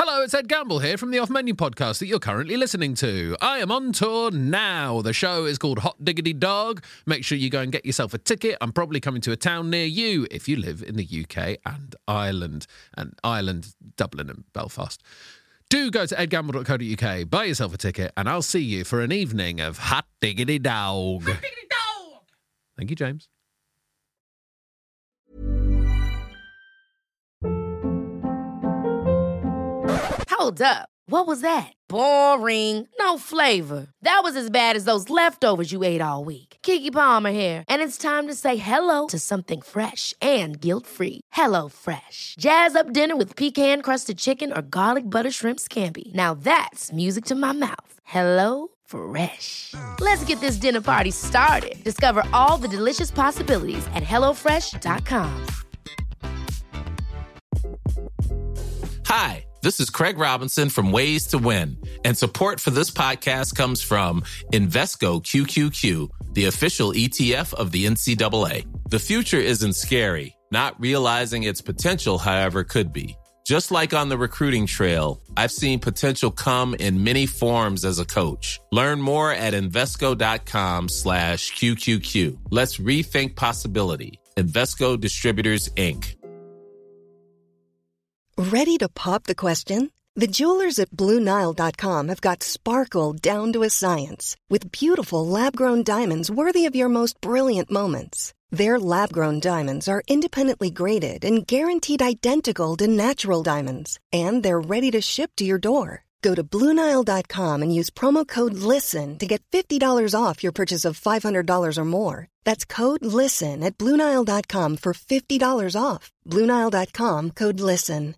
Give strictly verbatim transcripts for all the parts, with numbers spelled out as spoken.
Hello, it's Ed Gamble here from the Off Menu podcast that you're currently listening to. I am on tour now. The show is called Hot Diggity Dog. Make sure you go and get yourself a ticket. I'm probably coming to a town near you if you live in the U K and Ireland. And Ireland, Dublin and Belfast. Do go to ed gamble dot co dot uk, buy yourself a ticket, and I'll see you for an evening of Hot Diggity Dog. Hot Diggity Dog! Thank you, James. Hold up. What was that? Boring. No flavor. That was as bad as those leftovers you ate all week. Keke Palmer here, and it's time to say hello to something fresh and guilt-free. Hello Fresh. Jazz up dinner with pecan-crusted chicken or garlic butter shrimp scampi. Now that's music to my mouth. Hello Fresh. Let's get this dinner party started. Discover all the delicious possibilities at hello fresh dot com. Hi, this is Craig Robinson from Ways to Win, and support for this podcast comes from Invesco Q Q Q, the official E T F of the N C double A. The future isn't scary. Not realizing its potential, however, could be. Just like on the recruiting trail, I've seen potential come in many forms as a coach. Learn more at Invesco.com slash QQQ. Let's rethink possibility. Invesco Distributors, Incorporated. Ready to pop the question? The jewelers at Blue Nile dot com have got sparkle down to a science with beautiful lab-grown diamonds worthy of your most brilliant moments. Their lab-grown diamonds are independently graded and guaranteed identical to natural diamonds, and they're ready to ship to your door. Go to Blue Nile dot com and use promo code LISTEN to get fifty dollars off your purchase of five hundred dollars or more. That's code LISTEN at Blue Nile dot com for fifty dollars off. Blue Nile dot com, code LISTEN.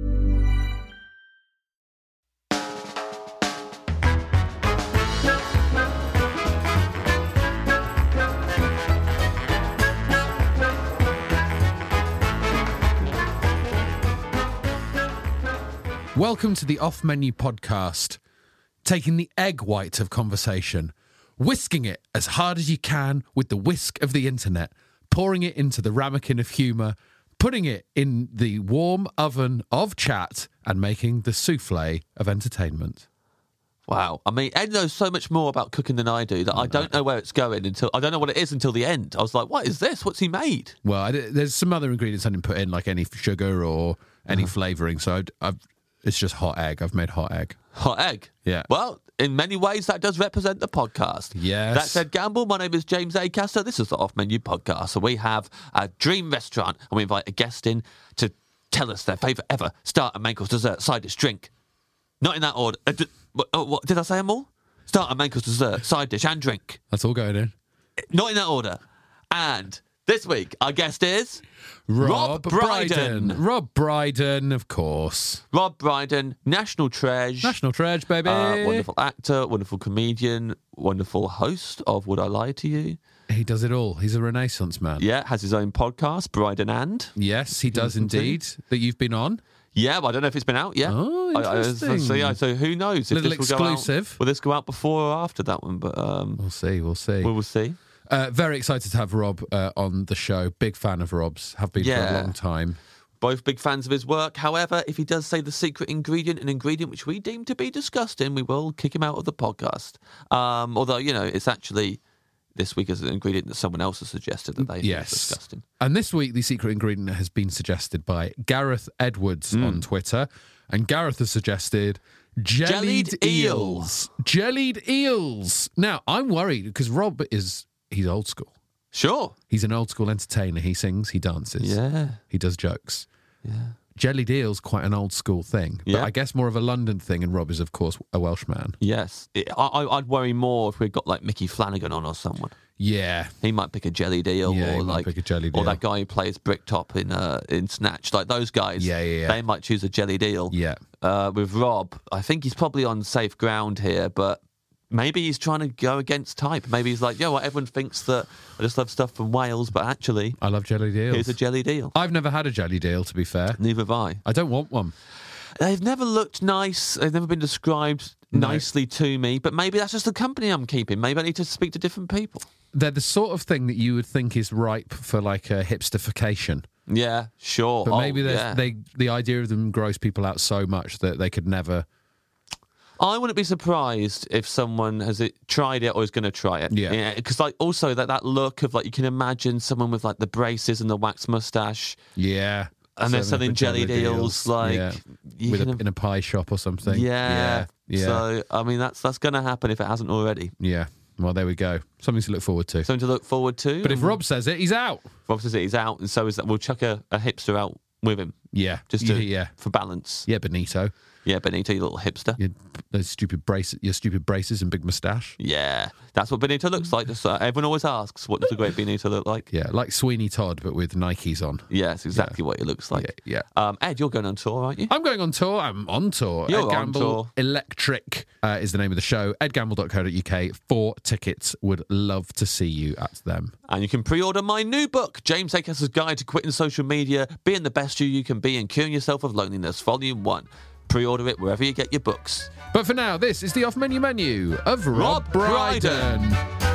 Welcome to the Off Menu podcast, taking the egg white of conversation, whisking it as hard as you can with the whisk of the internet, pouring it into the ramekin of humour, putting it in the warm oven of chat, and making the souffle of entertainment. Wow. I mean, Ed knows so much more about cooking than I do that I don't know where it's going until, I don't know what it is until the end. I was like, what is this? What's he made? Well, I, there's some other ingredients I didn't put in, like any sugar or any uh-huh. flavouring, so I've, I've It's just hot egg. I've made hot egg. Hot egg? Yeah. Well, in many ways, that does represent the podcast. Yes. That said, Gamble, my name is James Acaster. This is the Off Menu podcast. So we have a dream restaurant, and we invite a guest in to tell us their favourite ever starter, main course, dessert, side dish, drink. Not in that order. Uh, d- what, uh, what, did I say them all? Starter, main course, dessert, side dish, and drink. That's all going in. Not in that order. And this week, our guest is Rob, Rob Brydon. Brydon. Rob Brydon, of course. Rob Brydon, national treasure. National treasure, baby. Uh, wonderful actor, wonderful comedian, wonderful host of Would I Lie to You? He does it all. He's a Renaissance man. Yeah, has his own podcast, Brydon and. Yes, he does indeed, that you've been on. Yeah, but I don't know if it's been out yet. Oh, interesting. I, I, so, yeah, so who knows? If Little this will exclusive. Go out, will this go out before or after that one? But um, We'll see, we'll see. We will see. Uh, very excited to have Rob uh, on the show. Big fan of Rob's. Have been Yeah. for a long time. Both big fans of his work. However, if he does say the secret ingredient, an ingredient which we deem to be disgusting, we will kick him out of the podcast. Um, although, you know, it's actually this week as an ingredient that someone else has suggested that they think Yes. is disgusting. And this week, the secret ingredient has been suggested by Gareth Edwards Mm. on Twitter. And Gareth has suggested jellied, Jellied eel. eels. Jellied eels. Now, I'm worried because Rob is, he's old school. Sure. He's an old school entertainer. He sings, he dances. Yeah. He does jokes. Yeah. Jellied eels, quite an old school thing. But Yeah. I guess more of a London thing, and Rob is, of course, a Welshman. Yes. It, I, I- I'd worry more if we'd got like Mickey Flanagan on or someone. Yeah. He might pick a jellied eel, Yeah, he or might like pick a jellied or eel. that guy who plays Bricktop in uh, in Snatch. Like those guys, Yeah, yeah, yeah. they might choose a jellied eel. Yeah. Uh, with Rob, I think he's probably on safe ground here, but maybe he's trying to go against type. Maybe he's like, yo, what everyone thinks that I just love stuff from Wales, but actually, I love jellied eels. here's a jellied eel. I've never had a jellied eel, to be fair. Neither have I. I don't want one. They've never looked nice. They've never been described No. nicely to me, but maybe that's just the company I'm keeping. Maybe I need to speak to different people. They're the sort of thing that you would think is ripe for like a hipsterification. Yeah, sure. But Oh, maybe there's yeah. they the idea of them gross people out so much that they could never. I wouldn't be surprised if someone has it, tried it or is going to try it. Yeah. Because like also that, that look of like you can imagine someone with like the braces and the wax mustache Yeah. and they're Serving selling up a jelly jelly deals, deals, like yeah. you With can a, im- in a pie shop or something. yeah. Yeah. Yeah. So I mean that's that's going to happen if it hasn't already. Yeah. Well, there we go. Something to look forward to. Something to look forward to. But if Rob says it, he's out. Rob says it, he's out, and so is that. We'll chuck a, a hipster out with him Yeah. just yeah, to, yeah. for balance. Yeah, Benito. Yeah, Benito, you little hipster. Your, those stupid braces, your stupid braces and big moustache. Yeah, that's what Benito looks like. Just, uh, everyone always asks, what does a great Benito look like? Yeah, like Sweeney Todd, but with Nikes on. Yeah, it's exactly what he looks like. Yeah, Um, Ed, you're going on tour, aren't you? I'm going on tour. I'm on tour. You're Ed on Gamble tour. Electric uh, is the name of the show. ed gamble dot co dot uk. Four tickets. Would love to see you at them. And you can pre-order my new book, James Acaster's Guide to Quitting Social Media, Being the Best You You Can Be and Curing Yourself of Loneliness, Volume one. Pre-order it wherever you get your books. But for now, this is the off-menu menu of Rob, Rob Brydon.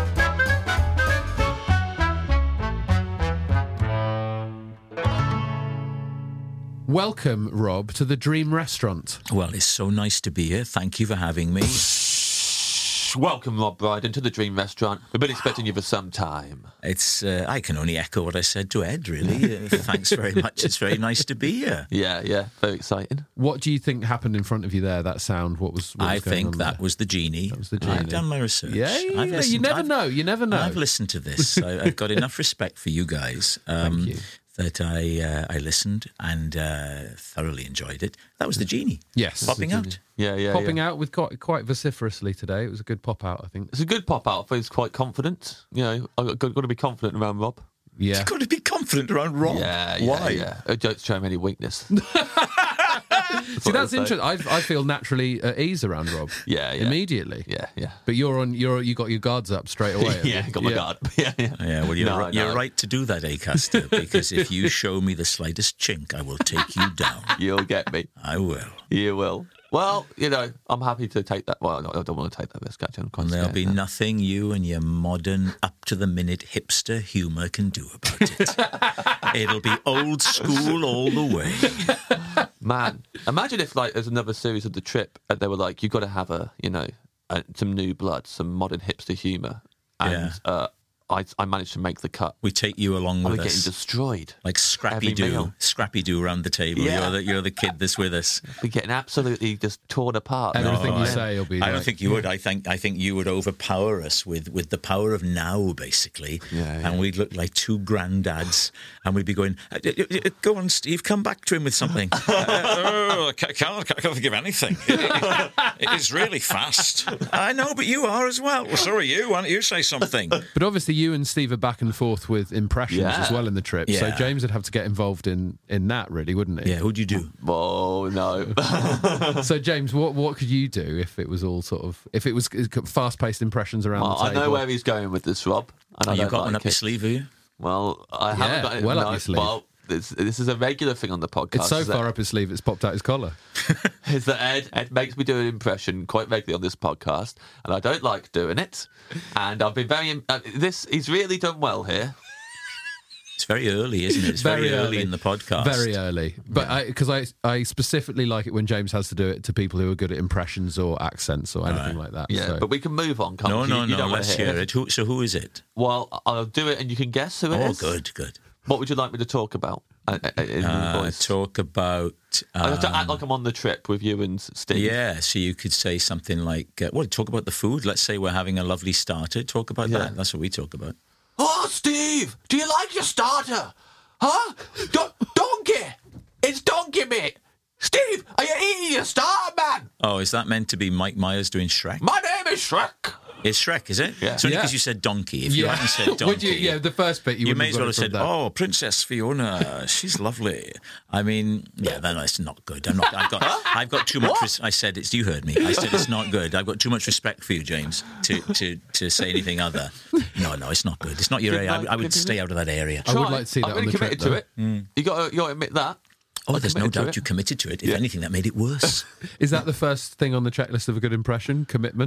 Welcome, Rob, to the Dream Restaurant. Well, it's so nice to be here. Thank you for having me. Welcome, Rob Brydon, to the Dream Restaurant. We've been expecting you for some time. It's uh, I can only echo what I said to Ed, really. Uh, thanks very much. It's very nice to be here. Yeah, yeah, very exciting. What do you think happened in front of you there, that sound? What was, what was I going think on that there? was the genie. That was the genie. I've done my research. Yeah, yeah, I've yeah. listened- You never I've- know. You never know. I've listened to this. I, I've got enough respect for you guys. Um, Thank you. That I uh, I listened and uh, thoroughly enjoyed it. That was the genie. Yes. Popping out. Yeah, yeah, Popping yeah. out with quite, quite vociferously today. It was a good pop out, I think. It's a good pop-out. Feels quite confident. You know, I've got, got to be confident around Rob. Yeah. You've got to be confident around Rob. Yeah, yeah, Why? yeah. Uh, Don't show him any weakness. See, what I that's say. interesting. I, I feel naturally at ease around Rob. Yeah, yeah. Immediately. Yeah, yeah. But you're on. You're you got your guards up straight away. have Yeah, you? got my guard. Yeah, yeah. Yeah, well, you're, No, right, you're no. right to do that, Acaster, because if you show me the slightest chink, I will take you down. You'll get me. I will. You will. Well, you know, I'm happy to take that. Well, no, I don't want to take that risk, actually. I'm quite And there'll scared be now. nothing you and your modern, up-to-the-minute hipster humour can do about it. It'll be old school all the way. Man, imagine if, like, there's another series of The Trip and they were like, you've got to have a, you know, a, some new blood, some modern hipster humour. And Yeah. uh, I, I managed to make the cut. We take you along I'm with getting us. destroyed. Like Scrappy every Doo. meal. Scrappy Doo around the table. Yeah. You're, the, you're the kid that's with us. We're getting absolutely just torn apart. Everything No, you I- say will be. I don't like- think you would. I think I think you would overpower us with, with the power of now, basically. Yeah, yeah. And we'd look like two granddads, and we'd be going, "Uh, uh, uh, "Go on, Steve, come back to him with something." uh, oh, I can't, I can't think of anything. It, it, it is really fast. I know, but you are as well. Well, so are you. Why don't you say something? But obviously, you and Steve are back and forth with impressions Yeah. as well in the trip. So Yeah. James would have to get involved in in that, really, wouldn't he? Yeah, who'd you do? Oh, no. So James, what what could you do if it was all sort of if it was fast paced impressions around Well, the I table? know where he's going with this, Rob. And I Oh, you don't got like one up it. your sleeve, have you? Well, I Yeah, haven't got it. well up no, your sleeve. Well, this, this is a regular thing on the podcast. It's so is far that, up his sleeve, it's popped out his collar. is that Ed, Ed makes me do an impression quite regularly on this podcast, and I don't like doing it. And I've been very... Uh, this He's really done well here. It's very early, isn't it? It's very, Very early early. in the podcast. Very early, but I because I I specifically like it when James has to do it to people who are good at impressions or accents or anything like that. Yeah, so. but we can move on, can't No, we? no, You- you no. don't wanna Let's hear it. Who, so who is it? Well, I'll do it, and you can guess who it Oh, is. good, good. What would you like me to talk about? Uh, uh, in Uh, voice? talk about. I have to act um, like I'm on the trip with you and Steve. Yeah, so you could say something like, uh, well, talk about the food. Let's say we're having a lovely starter. Talk about Yeah. that. That's what we talk about. Oh, Steve, do you like your starter? Huh? Don- donkey! It's donkey, mate! Steve, are you eating your starter, man? Oh, is that meant to be Mike Myers doing Shrek? My name is Shrek. It's Shrek, is it? Yeah. It's only Yeah. because you said donkey. If you hadn't said donkey, Would you, yeah, the first bit you, you wouldn't may as well have got it said, from that. "Oh, Princess Fiona, she's lovely." I mean, yeah, then it's not good. I'm not. I've got. I've got too much. Res- I said it's. You heard me. I said it's not good. I've got too much respect for you, James, to to, to say anything other. No, no, it's not good. It's not your area. I, I would stay out of that area. I would Try. like to see that I'm on really the committed trip, to it. You got to you got to admit that. Oh, I'm there's no committed to doubt it. you committed to it. If Yeah. anything, that made it worse. Is that the first thing on the checklist of a good impression? Commitment.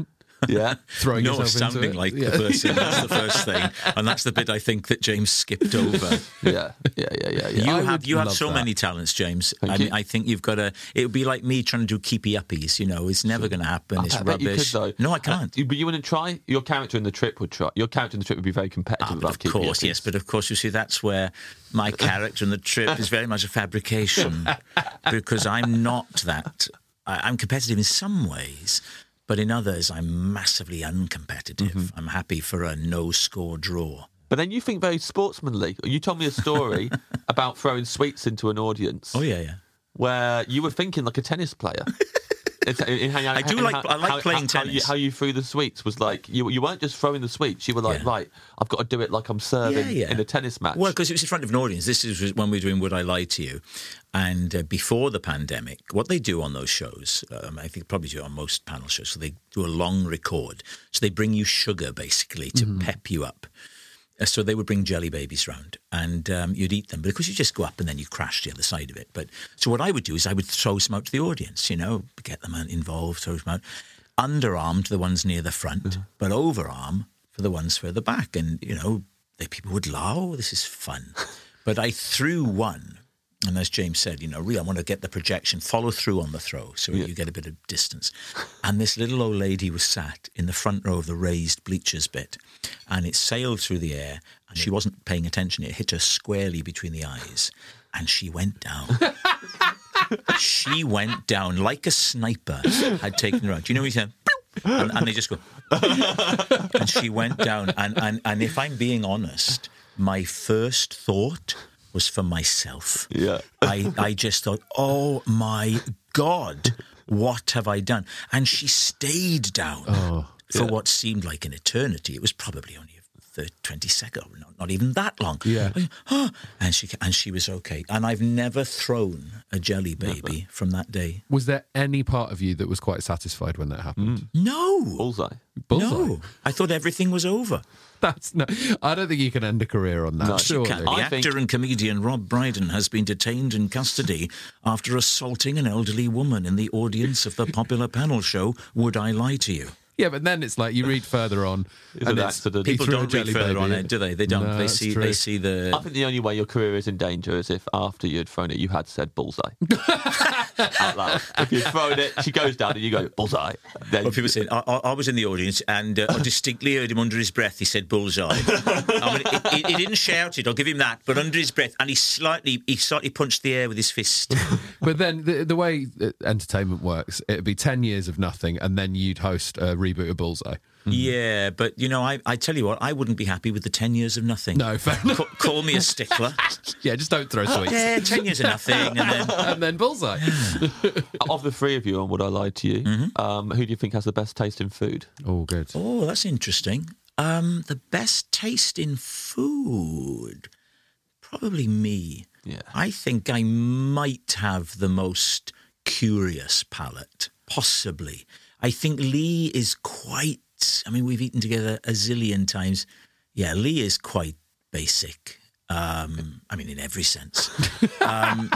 Yeah. Throwing no, yourself into sounding it. like Yeah. the person. That's the first thing, and that's the bit I think that James skipped over. Yeah, yeah, yeah, yeah. yeah. You I have would you have love so that. many talents, James. Thank I you. mean, I think you've got to. It would be like me trying to do keepy uppies. You know, it's never going to happen. It's I bet rubbish. You could, though. No, I can't. Uh, but you wouldn't try? Your character in the trip would try. Your character in the trip would be very competitive Ah, but about of keeping course, it. yes. But of course, you see, that's where my character in the trip is very much a fabrication because I'm not that. I, I'm competitive in some ways, but in others, I'm massively uncompetitive. Mm-hmm. I'm happy for a no-score draw. But then you think very sportsmanly. You told me a story about throwing sweets into an audience. Oh yeah, yeah. Where you were thinking like a tennis player. It's- in- in how- I do in like- how- I like how- playing how, how you, tennis. how you threw the sweets was like you you weren't just throwing the sweets. You were like, Yeah. right, I've got to do it like I'm serving Yeah, yeah. in a tennis match. Well, because it was in front of an audience. This is when we were doing Would I Lie to You? And uh, before the pandemic, what they do on those shows, um, I think probably do on most panel shows, so they do a long record. So they bring you sugar, basically, to pep you up. Uh, So they would bring jelly babies round and um, you'd eat them. But of course, you just go up and then you crash the other side of it. But so what I would do is I would throw some out to the audience, you know, get them involved, throw them out. Underarm to the ones near the front, but overarm for the ones further back. And, you know, they, people would laugh, oh, this is fun. But I threw one. And as James said, you know, really, I want to get the projection, follow through on the throw so you get a bit of distance. And this little old lady was sat in the front row of the raised bleachers bit, and it sailed through the air, and she wasn't paying attention. It hit her squarely between the eyes, and she went down. She went down like a sniper had taken her out. Do you know what he said? And, and they just go, and she went down. And, and, and if I'm being honest, my first thought was for myself. Yeah. I, I just thought, oh my God, what have I done? And she stayed down for yeah. what seemed like an eternity. It was probably only the twenty seconds, not, not even that long. Yeah. Oh, and she and she was okay. And I've never thrown a jelly baby Never. from that day. Was there any part of you that was quite satisfied when that happened? No. Bullseye. Bullseye. No. I thought everything was over. That's no. I don't think you can end a career on that. No, you surely. Can. The I actor think- and comedian Rob Brydon has been detained in custody after assaulting an elderly woman in the audience of the popular panel show Would I Lie to You? Yeah, but then it's like you read further on, It's and an it's, accident. he People threw a don't read jelly further baby on in. it, do they? They don't. No, they that's see. true. They see the. I think the only way your career is in danger is if after you'd thrown it, you had said bullseye. Out loud. If you'd thrown it, she goes down and you go, bullseye. Then Well, people saying, I, I I was in the audience and uh, I distinctly heard him under his breath. He said bullseye. I mean, he, he- he didn't shout it. I'll give him that. But under his breath, and he slightly, he slightly punched the air with his fist. But then the, the way uh, entertainment works, it'd be ten years of nothing, and then you'd host a reboot of Bullseye. Yeah, but you know, I, I tell you what, I wouldn't be happy with the ten years of nothing. No, fair enough. Ca- call me a stickler. Yeah, just don't throw sweets. Yeah, ten years of nothing, and then And then Bullseye. of the three of you on Would I Lie to You, Mm-hmm. um, who do you think has the best taste in food? Oh, good. oh, that's interesting. Um, the best taste in food, probably me. Yeah. I think I might have the most curious palate, possibly. I think Lee is quite, I mean, we've eaten together a zillion times. Yeah, Lee is quite basic. Um, I mean, in every sense. Um,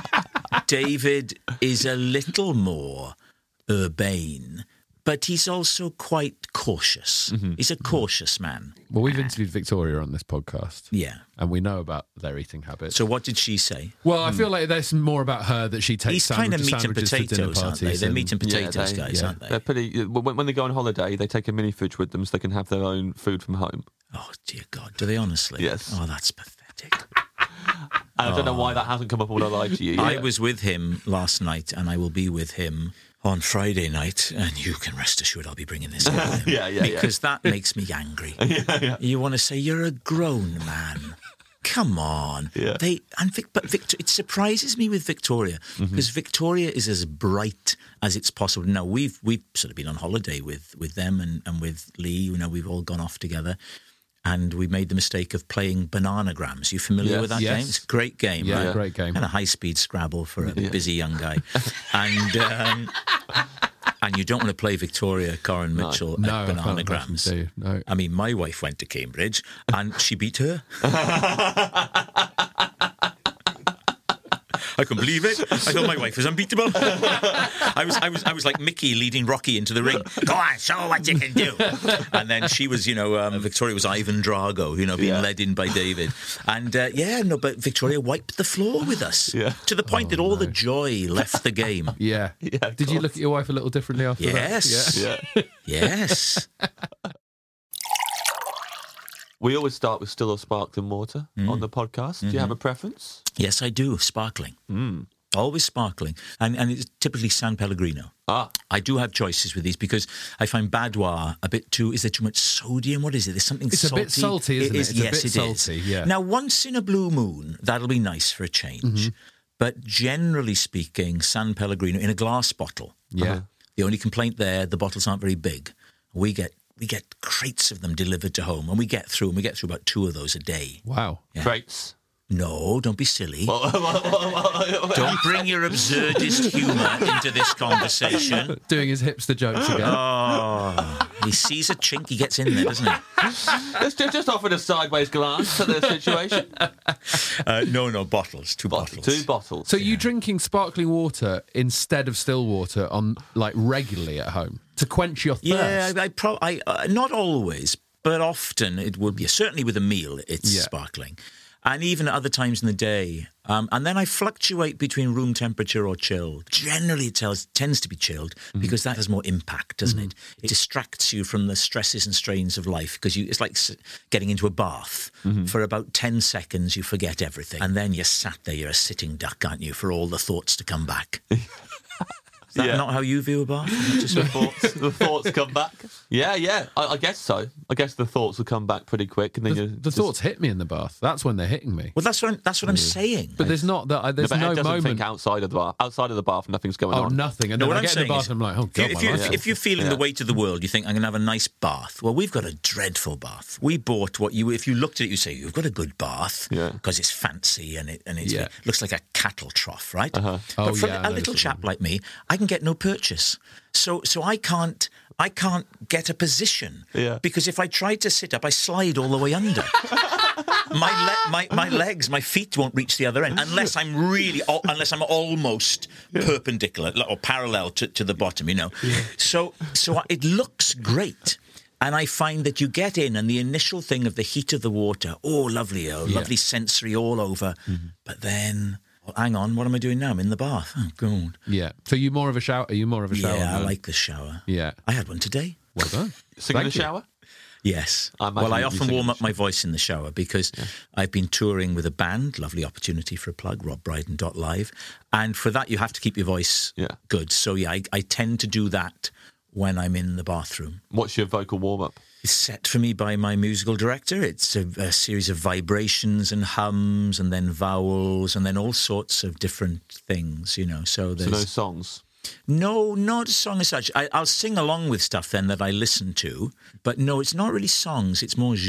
David is a little more urbane, but he's also quite cautious. He's a cautious man. Well, we've interviewed Victoria on this podcast, Yeah. and we know about their eating habits. So what did she say? well, I feel like there's more about her that she takes He's kind of sandwich- meat and sandwiches to dinner potatoes, aren't they? parties They're and- meat and potatoes they- guys, yeah. aren't they? They're pretty. When, when they go on holiday, they take a mini fridge with them so they can have their own food from home. Oh, dear God. Do they honestly? Yes. Oh, that's pathetic. And I don't know why that hasn't come up on Would I Lie to You. I yet. was with him last night, and I will be with him on Friday night, and you can rest assured I'll be bringing this up with him. Yeah, yeah, yeah. Because that makes me angry. You want to say, you're a grown man. Come on. Yeah. They and Vic, but Victor, it surprises me with Victoria because Victoria is as bright as it's possible. Now we've we've sort of been on holiday with with them and, and with Lee. You know, we've all gone off together, and we made the mistake of playing Bananagrams. You familiar Yes. with that Yes. game? It's a great game. Yeah, right? great game. Kind of high speed Scrabble for a busy young guy, and. Um, And you don't want to play Victoria Corin Mitchell No, at I can't imagine Bananagrams. so, no. I mean, my wife went to Cambridge and she beat her. I couldn't believe it. I thought my wife was unbeatable. I was, I was, I was like Mickey leading Rocky into the ring. Go on, show what you can do. And then she was, you know, um, Victoria was Ivan Drago, you know, being yeah. led in by David. And uh, yeah, no, but Victoria wiped the floor with us yeah. to the point oh, that all no. the joy left the game. Yeah, yeah. Did you look at your wife a little differently after yes. that? Yes, yeah. yes. We always start with still or sparkling water mm. on the podcast. Mm-hmm. Do you have a preference? Yes, I do. Sparkling. Mm. Always sparkling. And and it's typically San Pellegrino. Ah. I do have choices with these because I find Badois a bit too... Is there too much sodium? What is it? There's something it's salty. It's a bit salty, isn't it? it? Is, it's yes, a bit it salty, is. yeah. Now, once in a blue moon, that'll be nice for a change. Mm-hmm. But generally speaking, San Pellegrino in a glass bottle. Yeah. Uh-huh. The only complaint there, the bottles aren't very big. We get... We get crates of them delivered to home, and we get through, and we get through about two of those a day. Wow. Yeah. Crates? No, don't be silly. Don't bring your absurdist humour into this conversation. Doing his hipster jokes again. Oh, he sees a chink, he gets in there, doesn't he? Let's just, just offer a sideways glance at the situation. Uh, no, no, bottles, two bottles. bottles. Two bottles. So yeah. you drinking sparkling water instead of still water on like regularly at home to quench your thirst? Yeah, I, I, pro- I uh, not always, but often it would be. Certainly with a meal, it's yeah. sparkling. And even at other times in the day. Um, and then I fluctuate between room temperature or chilled. Generally, it tells, tends to be chilled mm-hmm. because that has more impact, doesn't mm-hmm. it? It distracts you from the stresses and strains of life because you, it's like getting into a bath. Mm-hmm. For about ten seconds, you forget everything. And then you're sat there, you're a sitting duck, aren't you, for all the thoughts to come back. Is that yeah. not how you view a bath? Just the thoughts, the thoughts come back. Yeah, yeah, I, I guess so. I guess the thoughts will come back pretty quick, and then the, the just... thoughts hit me in the bath. That's when they're hitting me. Well, that's what I'm, that's what I'm saying. But there's not that. There's no, but no Ed doesn't moment. Think outside of the bath. Outside of the bath, nothing's going oh, on. Oh, nothing. And no, then what I I'm get in the bath, is, and I'm like, oh god, if, you, my if, life. if you're feeling yeah. the weight of the world, you think I'm going to have a nice bath. Well, we've got a dreadful bath. We bought what you. If you looked at it, you say you've got a good bath because yeah. it's fancy and it and it's, yeah. it looks like a cattle trough, right? Uh-huh. But oh, for yeah, a little chap like me, I can get no purchase. So so I can't I can't get a position yeah. because if I try to sit up, I slide all the way under. my, le- my my legs, my feet won't reach the other end unless I'm really unless I'm almost yeah. perpendicular or parallel to, to the bottom, you know. Yeah. So so it looks great. And I find that you get in and the initial thing of the heat of the water, oh, lovely, oh, yeah. lovely sensory all over. Mm-hmm. But then, well, hang on, what am I doing now? I'm in the bath. Oh, God. Yeah. So you more of a shower? Are you more of a shower? Yeah, man? I like the shower. Yeah. I had one today. Well done. Singing in the you. shower? Yes. I well, I often warm up my voice in the shower because yeah. I've been touring with a band, lovely opportunity for a plug, rob brydon dot live. And for that, you have to keep your voice yeah. good. So, yeah, I, I tend to do that when I'm in the bathroom. What's your vocal warm-up? It's set for me by my musical director. It's a, a series of vibrations and hums and then vowels and then all sorts of different things, you know. So there's... So no songs? No, not a song as such. I, I'll sing along with stuff then that I listen to, but no, it's not really songs. It's more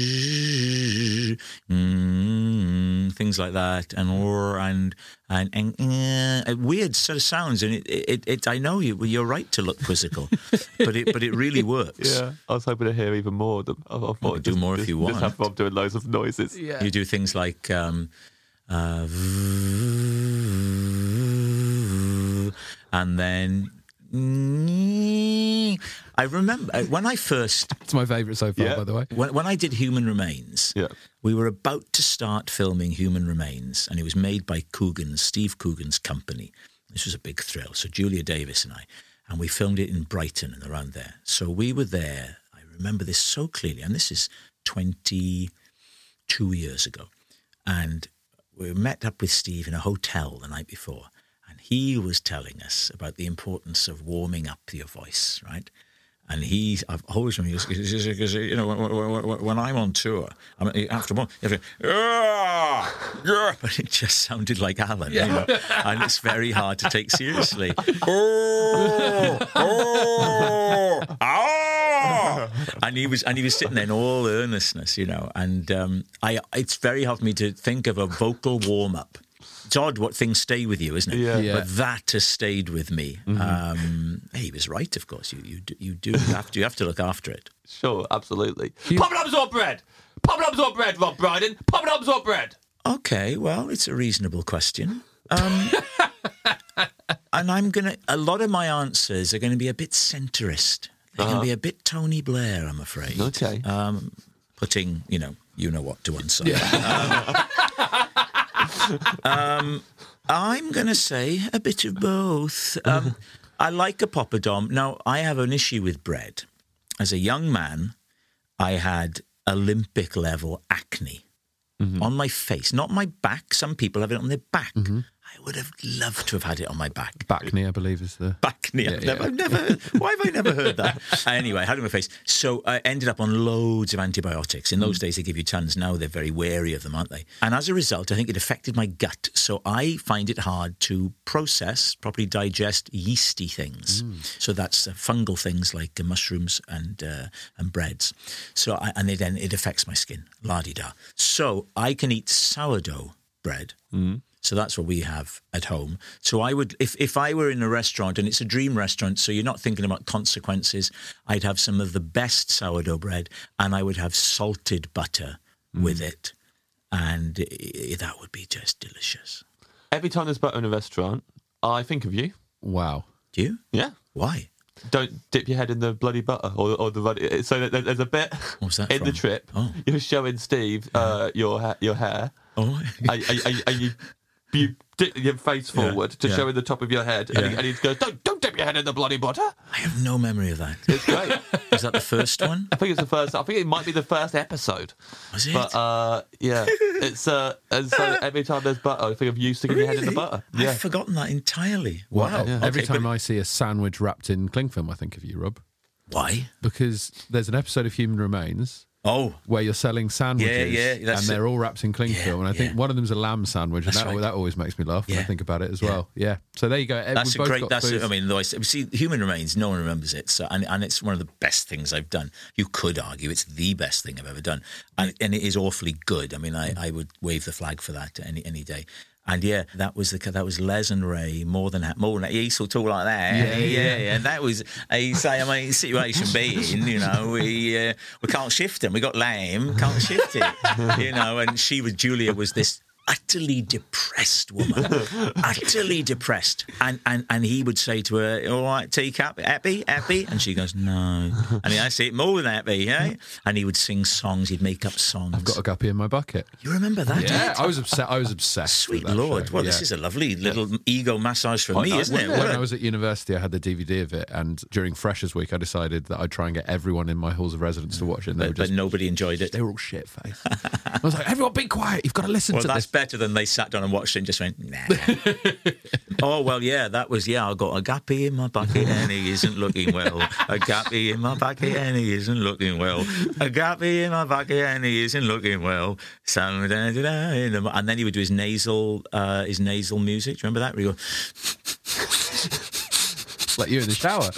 mm, things like that, and or and and, and uh, weird sort of sounds. And it, it, it I know you. You're right to look quizzical, but it, but it really works. Yeah, I was hoping to hear even more. Than, I, I thought well, do just, more if just, you want. Just have Rob doing loads of noises. Yeah. You do things like. Um, uh, and then I remember when I first... It's my favourite so far, yeah. by the way. When, when I did Human Remains, yeah. we were about to start filming Human Remains, and it was made by Coogan's, Steve Coogan's company. This was a big thrill. So Julia Davis and I, and we filmed it in Brighton and around there. So we were there. I remember this so clearly, and this is twenty-two years ago. And we met up with Steve in a hotel the night before, and he was telling us about the importance of warming up your voice, right? And he, I've always remember, because you know, when, when, when I'm on tour, I mean, after one, you have to, ah, yeah, but it just sounded like Alan, yeah. you know, and it's very hard to take seriously. oh, oh, ah, and he was, and he was sitting there in all earnestness, you know, and um, I, it's very hard for me to think of a vocal warm up. It's odd what things stay with you, isn't it? Yeah. Yeah. But that has stayed with me. Mm-hmm. Um, he was right, of course. You you do, you do have to you have to look after it. Sure, absolutely. You... Poppadoms or bread? Poppadoms or bread, Rob Brydon? Poppadoms or bread? Okay, well, it's a reasonable question. Um, and I'm going to... A lot of my answers are going to be a bit centrist. They're uh-huh. going to be a bit Tony Blair, I'm afraid. Okay. Um, putting, you know, you know what to one side. Yeah. um, um, I'm going to say a bit of both. Um, I like a poppadom. Now, I have an issue with bread. As a young man, I had Olympic-level acne mm-hmm. on my face, not my back. Some people have it on their back. Mm-hmm. I would have loved to have had it on my back. Backney, I believe, is the... Backney. Yeah, I've, yeah. never, I've never... Why have I never heard that? Anyway, I had it on my face. So I ended up on loads of antibiotics. In those mm. days, they give you tons. Now they're very wary of them, aren't they? And as a result, I think it affected my gut. So I find it hard to process, properly digest yeasty things. Mm. So that's uh, fungal things like uh, mushrooms and uh, and breads. So I, and it, then it affects my skin. La-di-da. So I can eat sourdough bread. Mm. So that's what we have at home. So I would, if, if I were in a restaurant, and it's a dream restaurant, so you're not thinking about consequences, I'd have some of the best sourdough bread, and I would have salted butter mm. with it, and it, that would be just delicious. Every time there's butter in a restaurant, I think of you. Wow. Do you? Yeah. Why? Don't dip your head in the bloody butter or, or the ruddy. So there's a bit What's that in from? the trip. Oh. You're showing Steve uh, your ha- your hair. Oh. and, and, and you you dip your face forward yeah, to yeah. show in the top of your head, yeah. and, he, and he goes, "Don't don't dip your head in the bloody butter." I have no memory of that. It's great. Was that the first one? I think it's the first. I think it might be the first episode. Was it? But uh, yeah, it's uh, and so every time there's butter, I think of you sticking really? your head in the butter. Yeah. I've forgotten that entirely. Wow. Well, yeah. Every Okay, time but I see a sandwich wrapped in cling film, I think of you, Rob. why? Because there's an episode of Human Remains Oh. where you're selling sandwiches Yeah, yeah, that's and they're it. all wrapped in cling Yeah, film. And I think yeah. one of them's a lamb sandwich. And That's that, right. that always makes me laugh when I Yeah. think about it as Yeah. well. Yeah. So there you go. That's We've a both great. got That's. food. A, I mean, though I see, Human Remains. No one remembers it, so and, and it's one of the best things I've done. You could argue it's the best thing I've ever done, and and it is awfully good. I mean, I, I would wave the flag for that any any day. And yeah, that was the that was Les and Ray more than more than he used to talk like that. Yeah, yeah, yeah. And that was he say, I mean, situation being, you know, we uh, we can't shift them. We got Lamb, can't shift it, you know. And she was Julia was this utterly depressed woman, utterly depressed. And, and and he would say to her, "All right, teacup, happy, happy," and she goes, "No." And I say, "More than happy, eh?" And he would sing songs. He'd make up songs. I've got a guppy in my bucket. You remember that? Yeah, Ed? I was obsessed. I was obsessed. Sweet with that Lord! show. Well, yeah. this is a lovely little ego massage for I me, know, isn't it? When What I a- was at university, I had the D V D of it, and during Freshers Week, I decided that I'd try and get everyone in my halls of residence to watch it. And they but, were just, but nobody enjoyed it. they were all shit faced. I was like, "Everyone, be quiet! You've got to listen Well, to that's this." better than they sat down and watched it and just went, nah. Oh, well, yeah, that was, yeah, I got a guppy in my bucket and he isn't looking well. A guppy in my bucket and he isn't looking well. A guppy in my bucket and he isn't looking well. So, da, da, da, in the- and then he would do his nasal, uh, his nasal music. Do you remember that? Where he go, Like you in the shower.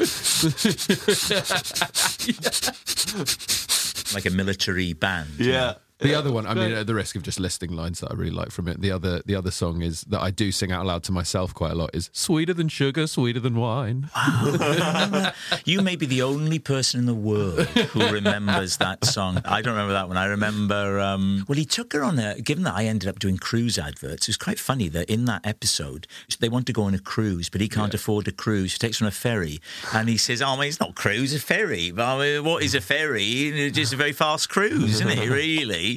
like a military band. you Yeah. know? The other one, I mean, at the risk of just listing lines that I really like from it, the other the other song is that I do sing out loud to myself quite a lot is "Sweeter than sugar, sweeter than wine." You may be the only person in the world who remembers that song. I don't remember that one. I remember, um, well, he took her on a, given that I ended up doing cruise adverts, it was quite funny that in that episode, they want to go on a cruise, but he can't afford a cruise. He takes her on a ferry, and he says, oh, I mean, it's not a cruise, it's a ferry. But I mean, what is a ferry? It's just a very fast cruise, isn't it, really?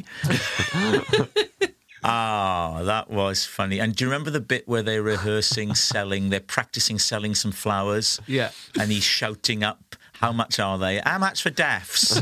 Ah, that was funny. And do you remember the bit where they're rehearsing selling, they're practicing selling some flowers? Yeah. And he's shouting up, how much are they? How much for daffs?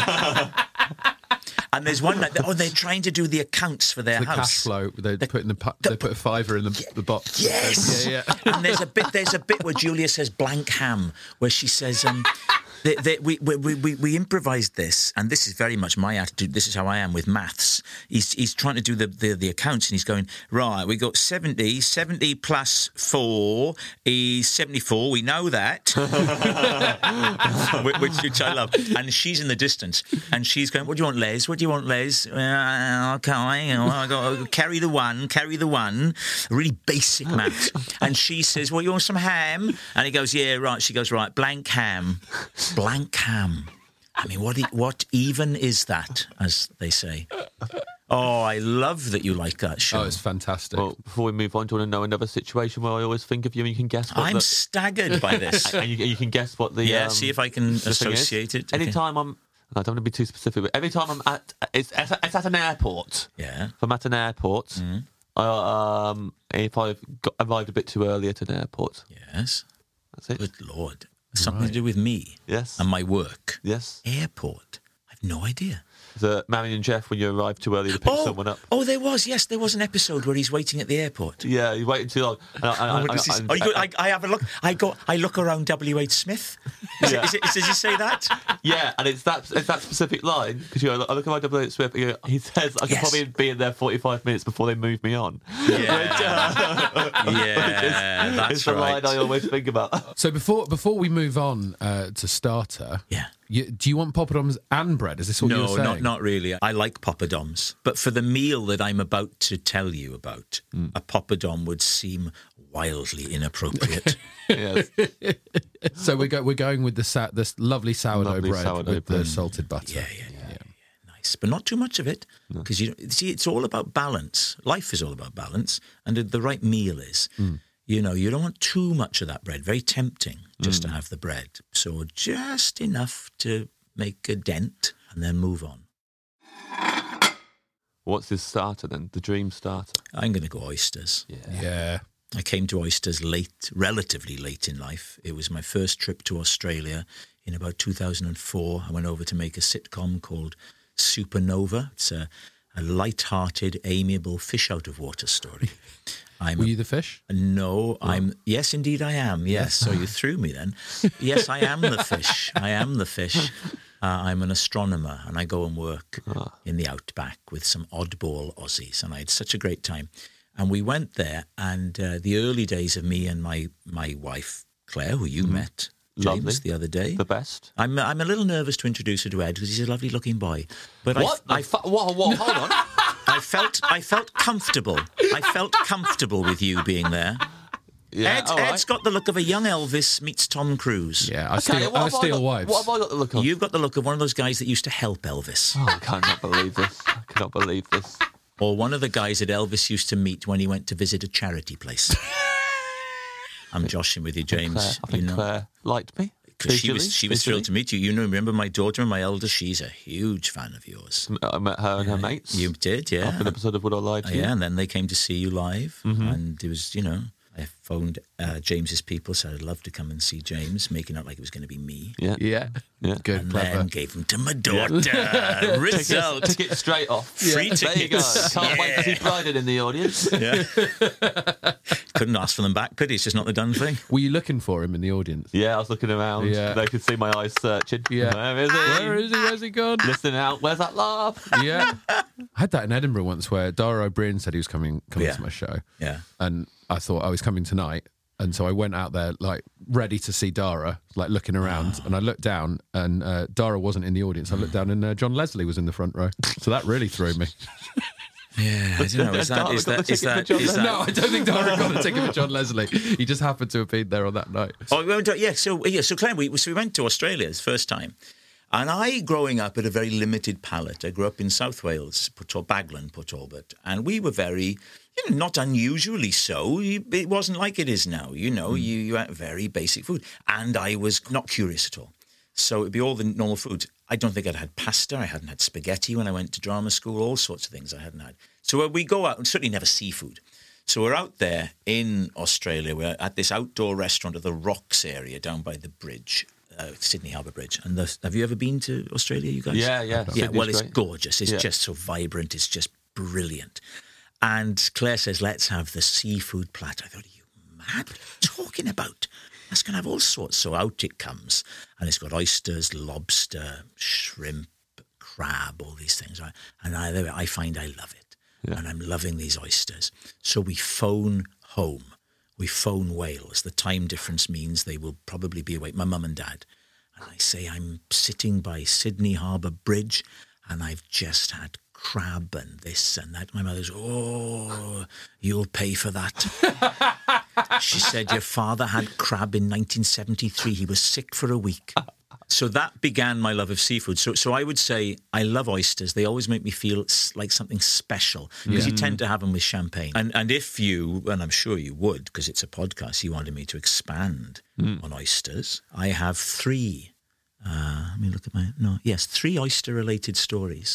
And there's one that, oh, they're trying to do the accounts for their The house. cash flow, they put in the pu- they put a fiver in the, the box. Yes. Yeah, yeah. And there's a bit. There's a bit where Julia says blank ham, where she says, um, they, they, we, we we we improvised this, and this is very much my attitude. This is how I am with maths. He's he's trying to do the, the, the accounts, and he's going, right, we got seventy, seventy plus four is seventy-four. We know that, which, which I love. And she's in the distance, and she's going, what do you want, Les? What do you want, Les? Uh, okay, you know, I got to carry the one, carry the one. Really basic maths. And she says, well, you want some ham? And he goes, yeah, right. She goes, right, blank ham. Blank ham. I mean, what e- what even is that, as they say? Oh, I love that you like that show. Oh, it's fantastic. Well, before we move on, do you want to know another situation where I always think of you and you can guess what I'm the... staggered by this. and you, you can guess what the... Yeah, um, see if I can the thing is. associate it. Okay. Anytime I'm... I don't want to be too specific, but every time I'm at... It's, it's, it's at an airport. Yeah. If I'm at an airport, Mm. I, um, if I've got, arrived a bit too early at an airport, Yes. that's it. Good Lord. Something to do with me Yes. and my work. Yes. Airport. I've no idea. The Marion and Jeff, when you arrive too early to pick oh, someone up. oh, there was. Yes, there was an episode where he's waiting at the airport. Yeah, you waited too long. And I, I, Oh, what I, is this? I, Oh, you go, I, I have a look. I go. I look around W H Smith. Is Yeah. it, is it, does he say that? yeah, and it's that it's that specific line because you know, I look at my W H Swift. You know, he says I could Yes. probably be in there forty-five minutes before they move me on. Yeah, yeah, that's it's the right. line I always think about. So before before we move on uh, to starter, Yeah. you, do you want poppadoms and bread? Is this what you were No, saying? not not really. I like poppadoms, but for the meal that I'm about to tell you about, Mm. a poppadom would seem wildly inappropriate. Yes. So we go we're going with the sa- this lovely sourdough Lovely bread sourdough with the bread. salted butter. Yeah, yeah, yeah, yeah. Nice, but not too much of it, because you don't- see, it's all about balance. Life is all about balance, and the right meal is. You know, you don't want too much of that bread. Very tempting just to have the bread. So just enough to make a dent, and then move on. What's his starter then? The dream starter. I'm going to go oysters. Yeah. I came to oysters late, relatively late in life. It was my first trip to Australia in about two thousand four. I went over to make a sitcom called Supernova. It's a, a light-hearted, amiable fish-out-of-water story. I'm Were a- you the fish? No, I'm... Yes, indeed I am. Yes, so you threw me then. Yes, I am the fish. I am the fish. Uh, I'm an astronomer, and I go and work in the outback with some oddball Aussies, and I had such a great time. And we went there, and uh, the early days of me and my, my wife, Claire, who you met, James, Lovely. the other day. The best. I'm I'm a little nervous to introduce her to Ed because he's a lovely-looking boy. But What? I, I, fu- whoa, whoa, hold on. I, I felt I felt comfortable. I felt comfortable with you being there. Yeah, Ed, all Ed's right. got the look of a young Elvis meets Tom Cruise. Yeah, I Okay, steal, what I have I steal got- wives. What have I got the look of? You've got the look of one of those guys that used to help Elvis. Oh, I cannot believe this. I cannot believe this. Or one of the guys that Elvis used to meet when he went to visit a charity place. I'm joshing with you, James. Claire, I think you know. Claire liked me. Because she was Visually, she was visually. thrilled to meet you. You know, remember my daughter and my eldest? She's a huge fan of yours. I met her and her mates. You did, yeah. After an episode of Would I Lie to Uh, You? yeah, and then they came to see you live, Mm-hmm. and it was, you know, I phoned uh, James's people, said I'd love to come and see James, making out like it was going to be me, Yeah. Yeah. Yeah. Good, and clever. then gave them to my daughter. Result. Took it straight off. Free There you go. tickets. Can't wait to see Bryden in the audience. Yeah. Couldn't ask for them back, could he? It's just not the done thing. Were you looking for him in the audience? Yeah, I was looking around. Yeah. They could see my eyes searching. Yeah. Where is he? Where is he? Where's he gone? Listening out. Where's that laugh? Yeah. I had that in Edinburgh once where Dara O'Brien said he was coming coming Yeah. to my show. Yeah. And I thought, oh, he's coming tonight. And so I went out there, like, ready to see Dara, like, looking around. And I looked down, and uh, Dara wasn't in the audience. I looked down, and uh, John Leslie was in the front row. So that really threw me. Yeah, I don't know. Is that, Dara is got that, the is ticket for that, John is that, No, I don't think Dara got a ticket for John Leslie. He just happened to have been there on that night. Oh, we went to, yeah. So yeah, so Claire, we so we went to Australia this first time, and I, growing up, had a very limited palate. I grew up in South Wales, Port Baglan, Port Talbot, and we were very, you know, not unusually so. It wasn't like it is now. You know, you you ate very basic food, and I was not curious at all. So it'd be all the normal foods. I don't think I'd had pasta. I hadn't had spaghetti when I went to drama school. All sorts of things I hadn't had. So when we go out, and certainly never seafood. So we're out there in Australia. We're at this outdoor restaurant at the Rocks area down by the bridge, uh, Sydney Harbour Bridge. And the, have you ever been to Australia, you guys? Yeah, yeah. Yeah, Sydney's well, it's great. gorgeous. It's Yeah. just so vibrant. It's just brilliant. And Claire says, let's have the seafood platter. I thought, are you mad? What are you talking about? That's going to have all sorts. So out it comes. And it's got oysters, lobster, shrimp, crab, all these things. Right? And I, I find I love it. Yeah. And I'm loving these oysters. So we phone home. We phone Wales. The time difference means they will probably be awake. My mum and dad. And I say, I'm sitting by Sydney Harbour Bridge and I've just had crab and this and that. My mother's, oh, you'll pay for that. She said, your father had crab in nineteen seventy-three. He was sick for a week. So that began my love of seafood. So so I would say I love oysters. They always make me feel s- like something special because you tend to have them with champagne. And and if you, and I'm sure you would, because it's a podcast, you wanted me to expand mm. on oysters, I have three. Uh, let me look at my, no, yes, three oyster-related stories.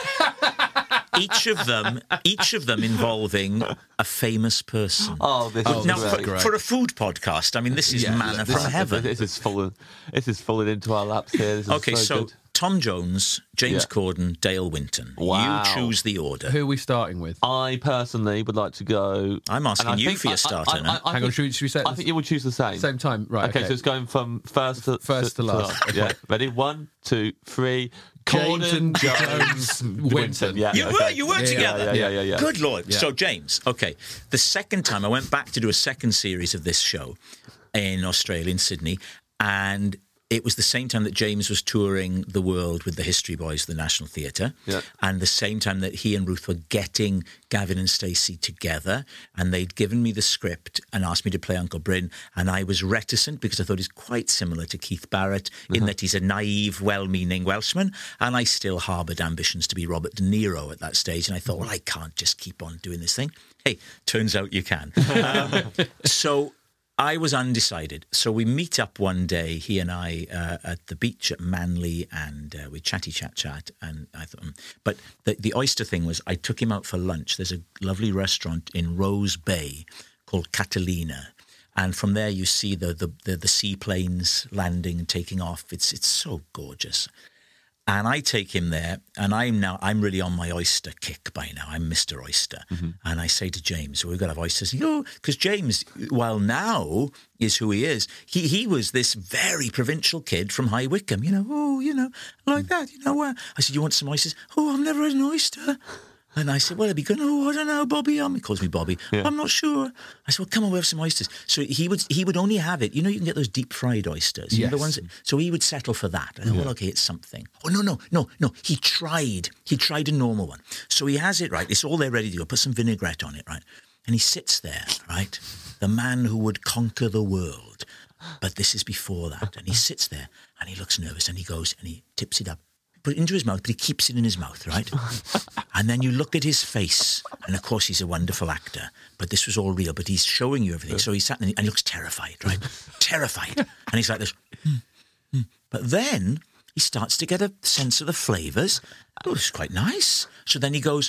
Each of them, each of them involving a famous person. Oh, this But is now, great. for, for a food podcast, I mean, this is Yeah, manna This from is- heaven. This is falling. This is falling into our laps here. This is Okay, so, so good. Tom Jones, James Yeah. Corden, Dale Winton. Wow. You choose the order. Who are we starting with? I personally would like to go. I'm asking and I you think- for your I- starter I, I, now. I Hang on, think- should we, should we say it I the think you will choose the same. same time? Right. Okay, Okay, so it's going from first to First to last. Yeah, ready? One, two, three. James Corden, and Jones, Jones, Winton. Yeah, You okay. were, you were Yeah, together. yeah, yeah, yeah, yeah. Good Lord. Yeah. So, James, okay. The second time I went back to do a second series of this show in Australia, in Sydney, and it was the same time that James was touring the world with the History Boys, the National Theatre, Yeah. and the same time that he and Ruth were getting Gavin and Stacey together, and they'd given me the script and asked me to play Uncle Bryn, and I was reticent because I thought he's quite similar to Keith Barrett in that he's a naive, well-meaning Welshman, and I still harboured ambitions to be Robert De Niro at that stage, and I thought, well, I can't just keep on doing this thing. Hey, turns out you can. Um, so I was undecided. So we meet up one day, he and I, uh, at the beach at Manly, and uh, we chatty chat chat. And I thought, um, but the, the oyster thing was, I took him out for lunch. There's a lovely restaurant in Rose Bay called Catalina, and from there you see the the, the, the seaplanes landing and taking off. It's it's so gorgeous. And I take him there, and I'm now, I'm really on my oyster kick by now. I'm Mister Oyster. Mm-hmm. And I say to James, we've got to have oysters. You know, because James, while now is who he is, he he was this very provincial kid from High Wycombe, you know, oh, you know, like that, you know. Uh, I said, you want some oysters? Oh, I've never had an oyster. And I said, well, it'd be good. Oh, I don't know, Bobby. Um, he calls me Bobby. Yeah. I'm not sure. I said, well, come on, we'll have some oysters. So he would he would only have it. You know, you can get those deep fried oysters. You know, Yes. the ones that, so he would settle for that. I thought, well, okay, it's something. Oh, no, no, no, no. He tried. He tried a normal one. So he has it, right? It's all there ready to go. Put some vinaigrette on it, right? And he sits there, right? The man who would conquer the world. But this is before that. And he sits there and he looks nervous and he goes and he tips it up. Put it into his mouth, but he keeps it in his mouth, right? And then you look at his face, and of course he's a wonderful actor, but this was all real, but he's showing you everything. So he sat there and he looks terrified, right? Terrified. And he's like this. Hmm, hmm. But then he starts to get a sense of the flavours. Oh, it's quite nice. So then he goes,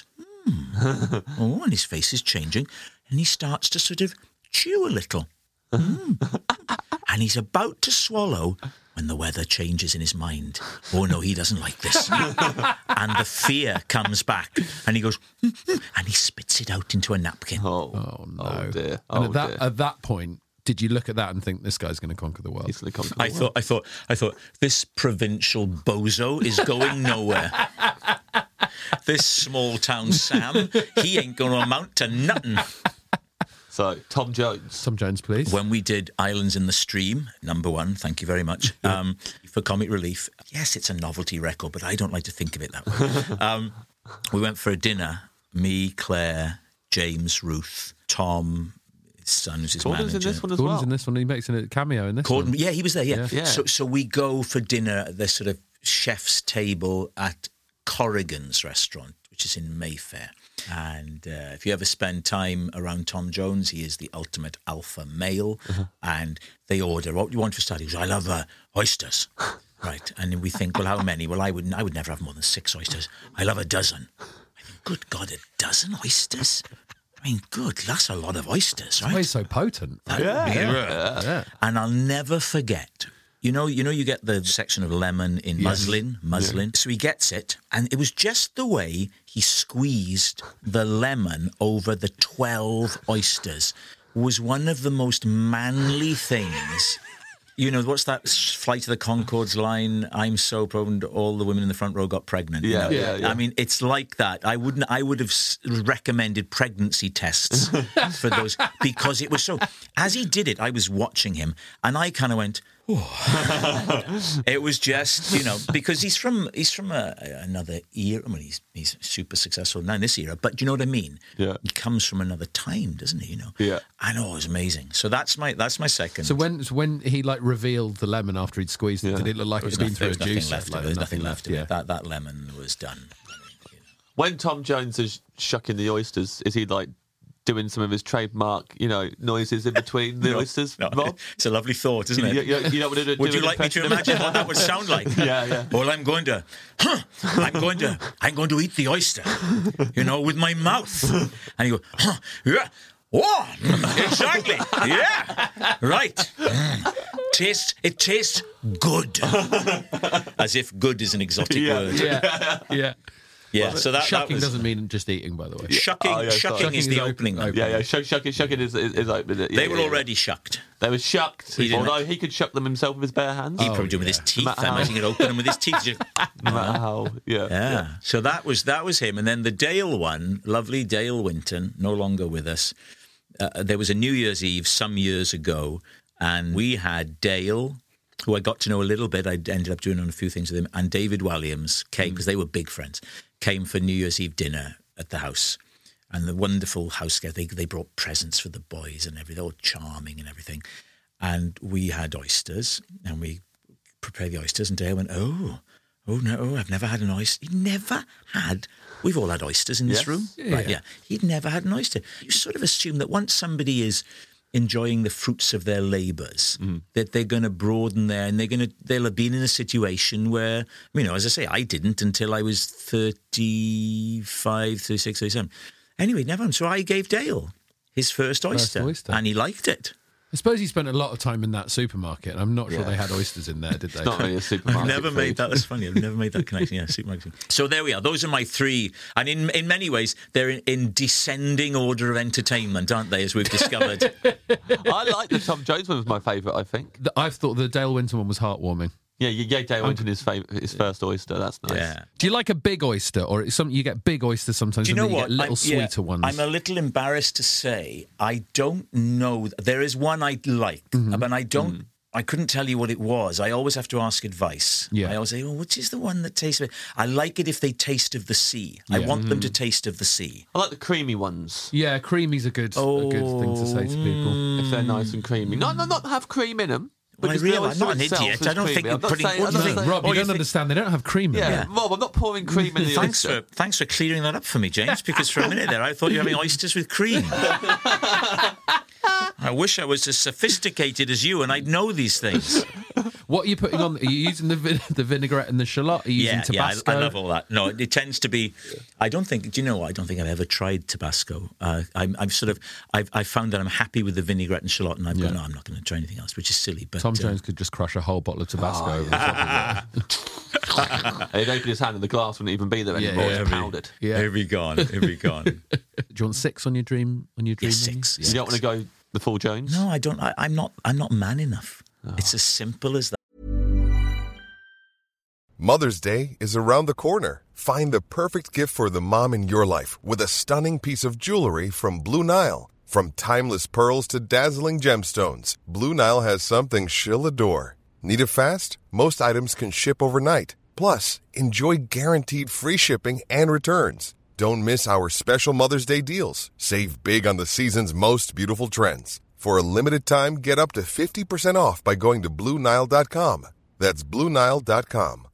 hmm. Oh, and his face is changing, and he starts to sort of chew a little. Hmm. And he's about to swallow when the weather changes in his mind. Oh, no, he doesn't like this. And the fear comes back, and he goes, and he spits it out into a napkin. Oh, Oh no! Oh dear. And Oh at that dear. at that point, did you look at that and think this guy's going to conquer the world? He's gonna conquer I the thought, I thought, I thought, this provincial bozo is going nowhere. This small town Sam, he ain't going to amount to nothing. So, Tom Jones. Tom Jones, please. When we did Islands in the Stream, number one, thank you very much, um, for Comic Relief. Yes, it's a novelty record, but I don't like to think of it that way. um, we went for a dinner, me, Claire, James, Ruth, Tom, his son, who's his Gordon's manager. in this one as Gordon's well. in this one. He makes a cameo in this Gordon, one. yeah, he was there, yeah. Yeah. So, so we go for dinner at the sort of chef's table at Corrigan's restaurant, which is in Mayfair. And uh, if you ever spend time around Tom Jones, he is the ultimate alpha male. Uh-huh. And they order, what do you want for starter? He goes, I love uh, oysters. Right. And then we think, well, how many? Well, I would, I would never have more than six oysters. I love a dozen. I think, good God, a dozen oysters? I mean, good, that's a lot of oysters, right? Why he's so potent? That- Yeah, yeah. Yeah. And I'll never forget. You know, you know, you get the section of lemon in muslin, muslin. Yeah. So he gets it, and it was just the way he squeezed the lemon over the twelve oysters was one of the most manly things. You know, what's that Flight of the Conchords line? I'm so prone to all the women in the front row got pregnant. Yeah, you know? yeah, yeah. I mean, it's like that. I wouldn't. I would have s- recommended pregnancy tests for those because it was so. As he did it, I was watching him, and I kind of went, It was just, you know, because he's from he's from a, another era. I mean, he's he's super successful now in this era, but do you know what I mean? Yeah. He comes from another time, doesn't he? You know. Yeah. I know, it was amazing. So that's my that's my second. So when so when he like revealed the lemon after he'd squeezed it, Yeah. did it look like there it was had been nothing, through there a was nothing juicer? left. Like, There was nothing left. yeah. That that lemon was done. I mean, you know. When Tom Jones is shucking the oysters, is he like doing some of his trademark, you know, noises in between the No, oysters, no, Rob? it's a lovely thought, isn't You, it? you, you don't want to do Would you an like me to impression of- imagine what that would sound like? Yeah, yeah. Well, I'm going to, huh, I'm going to, I'm going to eat the oyster, you know, with my mouth. And you go, huh, yeah, oh, mm, exactly, yeah, right. Mm. Taste, it tastes good, as if good is an exotic Yeah. word. Yeah, yeah. Yeah, so that, that Shucking was doesn't mean just eating, by the way. shucking. Oh, yeah, shucking sorry. is Shucking the is opening. open- Yeah, yeah, shuck, shucking, shucking is, is, is open. Yeah, They were yeah, already shucked. They were shucked, He didn't- although he could shuck them himself with his bare hands. He'd Oh, probably do it with yeah. his teeth. matter I how- imagine he'd open them with his teeth. Just, No matter how, yeah. Yeah. So that was that was him, and then the Dale one, lovely Dale Winton, no longer with us. Uh, there was a New Year's Eve some years ago, and we had Dale, who I got to know a little bit. I ended up doing on a few things with him, and David Williams came because they were big friends. Came for New Year's Eve dinner at the house, and the wonderful house guest. They they brought presents for the boys and everything. They were charming and everything, and we had oysters, and we prepared the oysters, and Dale went, "Oh." Oh, no, I've never had an oyster. He'd never had... We've all had oysters in this Yes. room. Yeah. Right, yeah. He'd never had an oyster. You sort of assume that once somebody is enjoying the fruits of their labours, that they're going to broaden their... And they're going to... They'll have been in a situation where... You know, as I say, I didn't until I was thirty-five, thirty-six, thirty-seven. Anyway, never. So I gave Dale his first oyster, oyster. and he liked it. I suppose he spent a lot of time in that supermarket, and I'm not sure Yeah. they had oysters in there, did they? It's not really a supermarket. I've never food. made that. That's funny. I've never made that connection. Yeah, supermarket. So there we are. Those are my three, and in in many ways they're in, in descending order of entertainment, aren't they? As we've discovered. I like the Tom Jones one was my favourite, I think. The- I've thought the Dale Winton one was heartwarming. Yeah, you gave Dale Winton his, fav- his first oyster. That's nice. Yeah. Do you like a big oyster, or it's some you get big oysters sometimes, Do you and know then you what? get little I'm- yeah, sweeter ones? I'm a little embarrassed to say I don't know. There is one I like, Mm-hmm. but I don't. Mm. I couldn't tell you what it was. I always have to ask advice. Yeah. I always say, "Oh, which is the one that tastes of it?" I like it if they taste of the sea. I Yeah. want them to taste of the sea. I like the creamy ones. Yeah, creamy's a good, a good thing to say to people. If they're nice and creamy. Not, not, not have cream in them. Well, I because the realise- oyster I'm not an itself idiot. is I don't think creamy. you're I'm not putting- saying- what I'm do you not think? saying- Rob, Oh, you you don't think- understand. They don't have cream in Yeah, them. Rob, I'm not pouring cream in the Thanks oyster. for thanks for clearing that up for me, James. Because for a minute there, I thought you were having oysters with cream. I wish I was as sophisticated as you, and I'd know these things. What are you putting on? Are you using the vin- the vinaigrette and the shallot? Are you using Yeah, yeah, Tabasco? I, I love all that. No, it, it tends to be. I don't think. Do you know what? I don't think I've ever tried Tabasco. Uh, I'm, I'm sort of. I've, I've found that I'm happy with the vinaigrette and shallot, and I've Yeah. gone. No, I'm not going to try anything else, which is silly. But Tom uh, Jones could just crush a whole bottle of Tabasco over the top of it. He'd open his hand and the glass wouldn't even be there Yeah, anymore. yeah, It's yeah. powdered. Yeah. Here we gone. Here we gone. Do you want six on your dream on your dream Yes, menu? six. You don't want to go the full Jones? No, I don't. I, I'm not. I'm not man enough. It's as simple as that. Mother's Day is around the corner. Find the perfect gift for the mom in your life with a stunning piece of jewelry from Blue Nile. From timeless pearls to dazzling gemstones, Blue Nile has something she'll adore. Need it fast? Most items can ship overnight. Plus, enjoy guaranteed free shipping and returns. Don't miss our special Mother's Day deals. Save big on the season's most beautiful trends. For a limited time, get up to fifty percent off by going to Blue Nile dot com. That's Blue Nile dot com.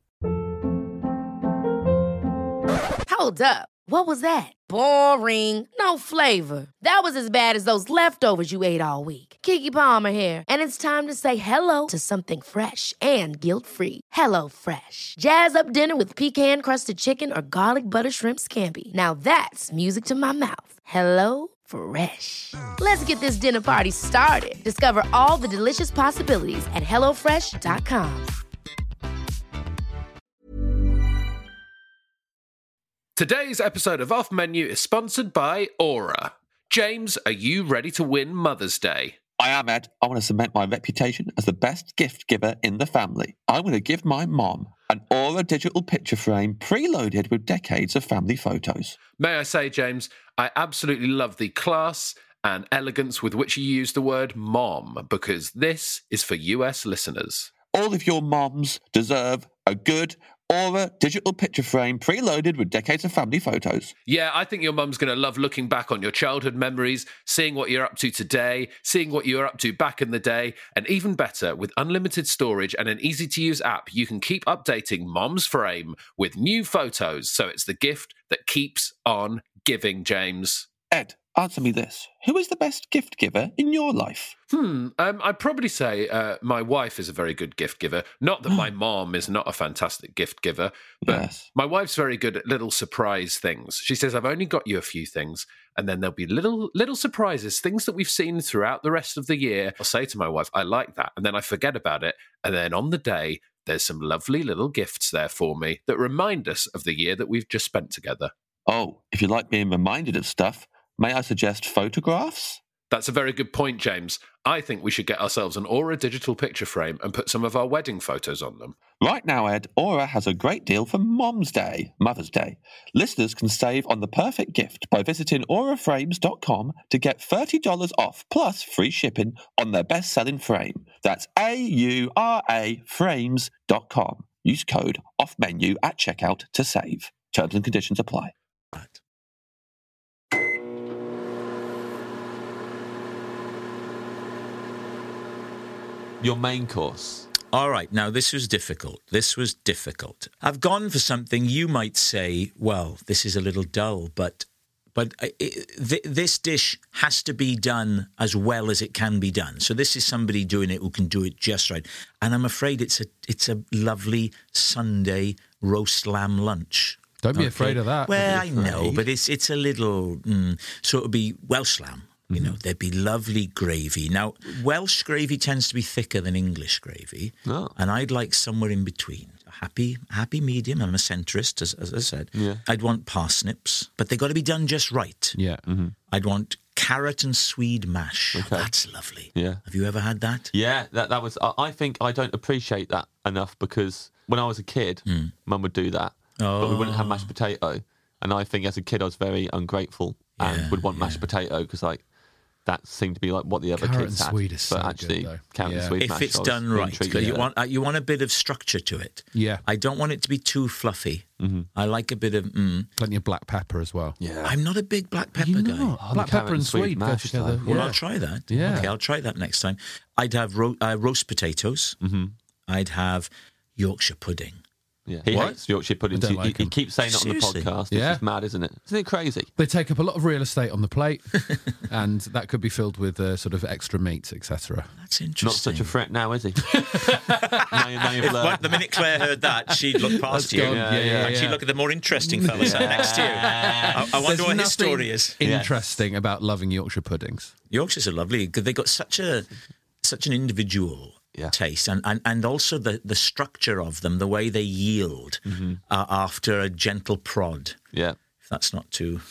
Hold up. What was that? Boring. No flavor. That was as bad as those leftovers you ate all week. Keke Palmer here, and it's time to say hello to something fresh and guilt-free. Hello Fresh. Jazz up dinner with pecan-crusted chicken or garlic butter shrimp scampi. Now that's music to my mouth. Hello Fresh. Let's get this dinner party started. Discover all the delicious possibilities at hello fresh dot com. Today's episode of Off Menu is sponsored by Aura. James, are you ready to win Mother's Day? I am, Ed. I want to cement my reputation as the best gift giver in the family. I'm going to give my mom an Aura digital picture frame preloaded with decades of family photos. May I say, James, I absolutely love the class and elegance with which you use the word mom, because this is for U S listeners. All of your moms deserve a good Aura digital picture frame preloaded with decades of family photos. Yeah, I think your mum's going to love looking back on your childhood memories, seeing what you're up to today, seeing what you were up to back in the day, and even better, with unlimited storage and an easy-to-use app, you can keep updating Mom's Frame with new photos, so it's the gift that keeps on giving, James. Ed, answer me this. Who is the best gift giver in your life? Hmm, um, I'd probably say uh, my wife is a very good gift giver. Not that my mom is not a fantastic gift giver, but Yes. my wife's very good at little surprise things. She says, I've only got you a few things, and then there'll be little little surprises, things that we've seen throughout the rest of the year. I'll say to my wife, I like that, and then I forget about it, and then on the day, there's some lovely little gifts there for me that remind us of the year that we've just spent together. Oh, if you like being reminded of stuff, may I suggest photographs? That's a very good point, James. I think we should get ourselves an Aura digital picture frame and put some of our wedding photos on them. Right now, Ed, Aura has a great deal for Mom's Day, Mother's Day. Listeners can save on the perfect gift by visiting aura frames dot com to get thirty dollars off plus free shipping on their best-selling frame. That's A U R A frames dot com. Use code OFFMENU at checkout to save. Terms and conditions apply. Right. Your main course. All right, now this was difficult. This was difficult. I've gone for something you might say, well, this is a little dull, but but I- I- th- this dish has to be done as well as it can be done. So this is somebody doing it who can do it just right. And I'm afraid it's a it's a lovely Sunday roast lamb lunch. Don't be afraid of that. Well, Don't be I know, afraid. but it's it's a little. Mm, so it would be Welsh lamb. You know, there'd be lovely gravy. Now, Welsh gravy tends to be thicker than English gravy, Oh. and I'd like somewhere in between. A happy, happy medium. I'm a centrist, as, as I said. Yeah. I'd want parsnips, but they've got to be done just right. Yeah. I'd want carrot and swede mash. Oh, that's lovely. Yeah. Have you ever had that? Yeah, that that was. I I think I don't appreciate that enough because when I was a kid, Mum would do that, but we wouldn't have mashed potato. And I think as a kid, I was very ungrateful and Yeah, would want mashed yeah. potato because like that seemed to be like what the other Carrot kids and had. swede is but so actually, good, though. carrot and Yeah. swede If mash, it's I was done really right, intrigued 'cause you with that. want uh, you want a bit of structure to it. Yeah. I don't want it to be too fluffy. I like a bit of. Mm. Plenty of black pepper as well. Yeah. I'm not a big black pepper You guy. know, Oh, the black carrot pepper and and swede sweet go mash, together. though. Well, Yeah. I'll try that. Yeah. Okay, I'll try that next time. I'd have ro- uh, roast potatoes. Mm-hmm. I'd have Yorkshire pudding. Yeah. He What? hates Yorkshire puddings. I don't He, like he, he them. keeps saying it on the Seriously? podcast. Yeah. It's just mad, isn't it? Isn't it crazy? They take up a lot of real estate on the plate, and that could be filled with uh, sort of extra meats, et cetera. That's interesting. Not such a threat now, is he? now, you- now you've If, learned. well, the minute Claire heard that, she'd look past you. gone. Yeah, yeah, and yeah. she'd look at the more interesting fella sat next to you. I, I wonder There's what his nothing story is. interesting about loving Yorkshire puddings. Yorkshires are lovely because they got such a such an individual Yeah. taste, and, and, and also the, the structure of them, the way they yield uh, after a gentle prod. Yeah. If that's not too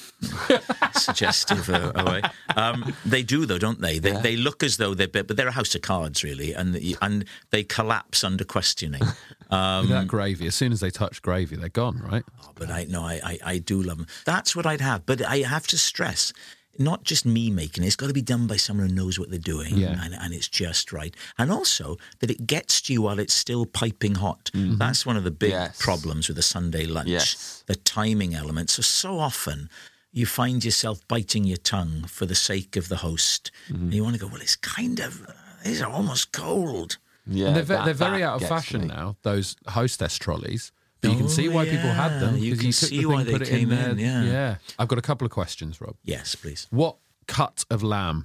suggestive a, a way. Um, they do, though, don't they? They, they look as though they're, but they're a house of cards, really, and the, and they collapse under questioning. Um, Look at that gravy. As soon as they touch gravy, they're gone, right? Oh, but I no, I, I, I do love them. That's what I'd have. But I have to stress, not just me making it. It's got to be done by someone who knows what they're doing, Yeah. and, and it's just right. And also that it gets to you while it's still piping hot. That's one of the big Yes. problems with a Sunday lunch. Yes. The timing element. So so often you find yourself biting your tongue for the sake of the host, and you want to go, well, it's kind of, these are almost cold. Yeah. And they're, ve- that- they're very that out of gets to fashion me. now, those hostess trolleys. But you can Oh, see why people had them. yeah. You 'cause can took see the why thing, they put it came there. in, yeah. Yeah. I've got a couple of questions, Rob. Yes, please. What cut of lamb?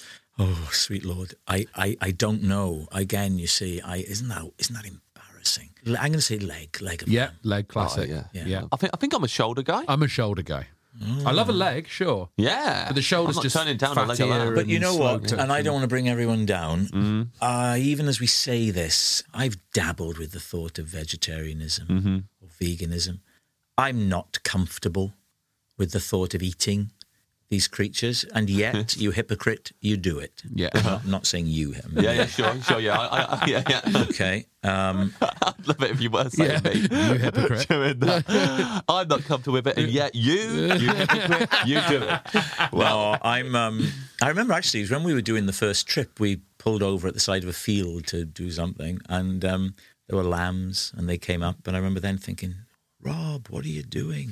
Oh, sweet Lord, I, I, I don't know. Again, you see, I isn't that isn't that embarrassing? I'm going to say leg, leg of Yeah, lamb. leg classic. yeah. Yeah. yeah. I think I think I'm a shoulder guy. I'm a shoulder guy. I love a leg, sure. yeah. But the shoulder's I'm not just turning down a leg of fattier lamb. But you know and what? slow And I cooking. don't want to bring everyone down. Uh, even as we say this, I've dabbled with the thought of vegetarianism or veganism. I'm not comfortable with the thought of eating these creatures, and yet, you hypocrite, you do it. Yeah. I'm not, not saying you, him. Yeah, yeah, sure, sure, yeah, I, I, yeah, yeah. Okay. Um, I'd love it if you were saying Yeah. me. You hypocrite. Doing that. I'm not comfortable with it, and yet you, you hypocrite, you do it. well, I'm. Um, I remember actually, it was when we were doing the first trip, we pulled over at the side of a field to do something, and um, there were lambs, and they came up, and I remember then thinking, Rob, what are you doing?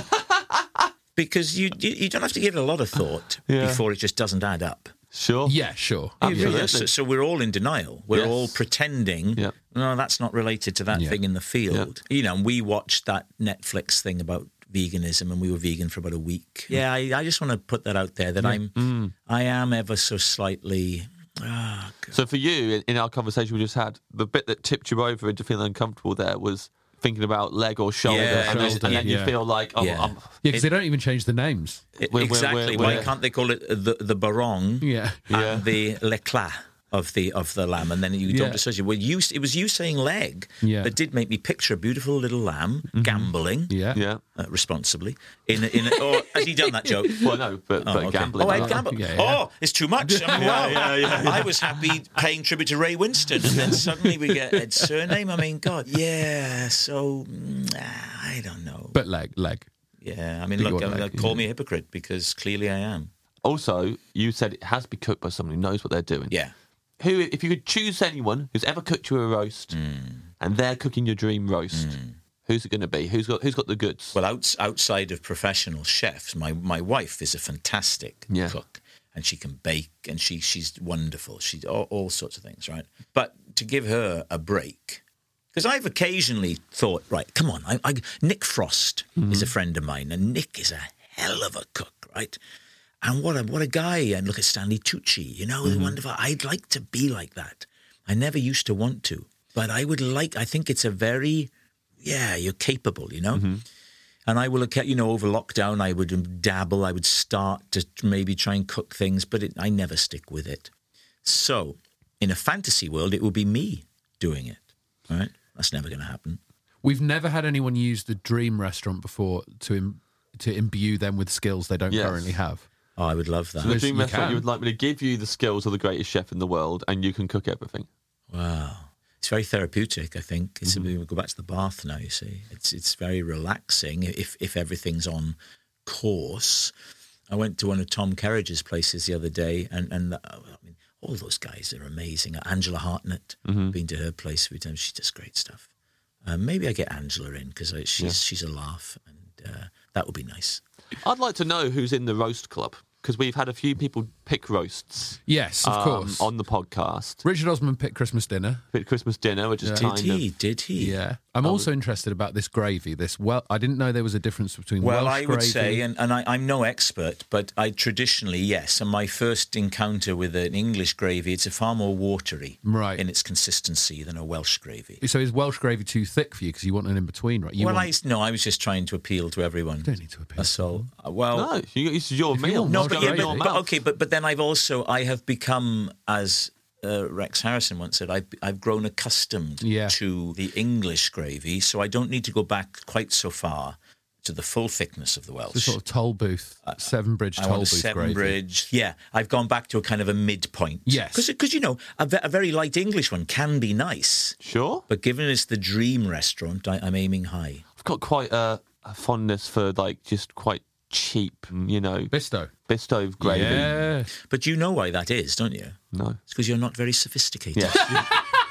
Because you, you you don't have to give it a lot of thought Yeah. before it just doesn't add up. Sure. Yeah, sure. Absolutely. Yeah, so, so we're all in denial. We're Yes. all pretending, Yeah. no, that's not related to that Yeah. thing in the field. You know, and we watched that Netflix thing about veganism, and we were vegan for about a week. Yeah, I, I just want to put that out there that I'm, Mm. I am ever so slightly. Ah, God. So for you, in, in our conversation we just had, the bit that tipped you over into feeling uncomfortable there was thinking about leg or shoulder, Yeah, and, then, shoulder, and then yeah. you feel like, oh, Yeah. I'm, Yeah, because they don't even change the names. It- we're- we're- exactly. we're- Why we're- can't they call it the the barong Yeah. Yeah. and the l'éclat of the of the lamb, and then you Yeah. don't associate. Well, you it was you saying leg Yeah. that did make me picture a beautiful little lamb gambling Yeah. yeah. uh, responsibly in a, in. A, or has he done that joke? Well, no, but, Oh, but okay. gambling. Oh, I uh, gamble. Yeah, yeah. Oh, it's too much. I mean, wow. I was happy paying tribute to Ray Winston, and then suddenly we get Ed's surname. I mean, God, yeah. So mm, I don't know. But leg, leg. Yeah, I mean, But look, you're I, like, I call yeah. me a hypocrite because clearly I am. Also, you said it has to be cooked by someone who knows what they're doing. Yeah. Who, if you could choose anyone who's ever cooked you a roast, and they're cooking your dream roast, who's it going to be? Who's got Who's got the goods? Well, outs outside of professional chefs, my, my wife is a fantastic Yeah. cook, and she can bake, and she she's wonderful. She's all, all sorts of things, right? But to give her a break, because I've occasionally thought, right, come on, I, I, Nick Frost is a friend of mine, and Nick is a hell of a cook, right? And what a what a guy! And look at Stanley Tucci, you know, wonderful. I'd like to be like that. I never used to want to, but I would like. I think it's a very, yeah, you're capable, you know. And I will, you know, over lockdown, I would dabble. I would start to maybe try and cook things, but it, I never stick with it. So, in a fantasy world, it would be me doing it. All right, that's never going to happen. We've never had anyone use the dream restaurant before to Im- to imbue them with skills they don't Yes. currently have. Oh, I would love that. So the dream you restaurant, can. you would like me to give you the skills of the greatest chef in the world, and you can cook everything. Wow. It's very therapeutic, I think. It's we go back to the bath now, you see. It's it's very relaxing if if everything's on course. I went to one of Tom Kerridge's places the other day, and, and uh, I mean, all those guys are amazing. Angela Hartnett, been to her place a few times. She does great stuff. Uh, maybe I get Angela in because she's Yeah. she's a laugh, and uh, that would be nice. I'd like to know who's in the roast club, because we've had a few people pick roasts. Yes, of um, course. on the podcast. Richard Osman picked Christmas dinner. Pick Christmas dinner, which is Yeah. kind Did he? of Did he? Yeah. I'm also interested about this gravy. This well, I didn't know there was a difference between Well, Welsh I would gravy. say, and, and I, I'm no expert, but I traditionally, yes, and my first encounter with an English gravy, it's a far more watery Right. in its consistency than a Welsh gravy. So is Welsh gravy too thick for you because you want an in between, right? You well, want, I no, I was just trying to appeal to everyone. don't need to appeal. That's all. Uh, Well, no. You, this is your If you meal. want no, Welsh but, yeah, gravy. but, but okay, but but then I've also I have become, as uh, Rex Harrison once said, I've I've grown accustomed Yeah. to the English gravy, so I don't need to go back quite so far to the full thickness of the Welsh. the sort of toll booth, Seven Bridge I toll want a booth Seven gravy. Bridge. Yeah, I've gone back to a kind of a midpoint. Yes. Because, you know, a, ve- a very light English one can be nice. Sure. But given it's the dream restaurant, I, I'm aiming high. I've got quite a, a fondness for like just quite cheap, you know, Bisto. Bisto gravy. Yeah. But you know why that is, don't you? No. It's because you're not very sophisticated. Yeah.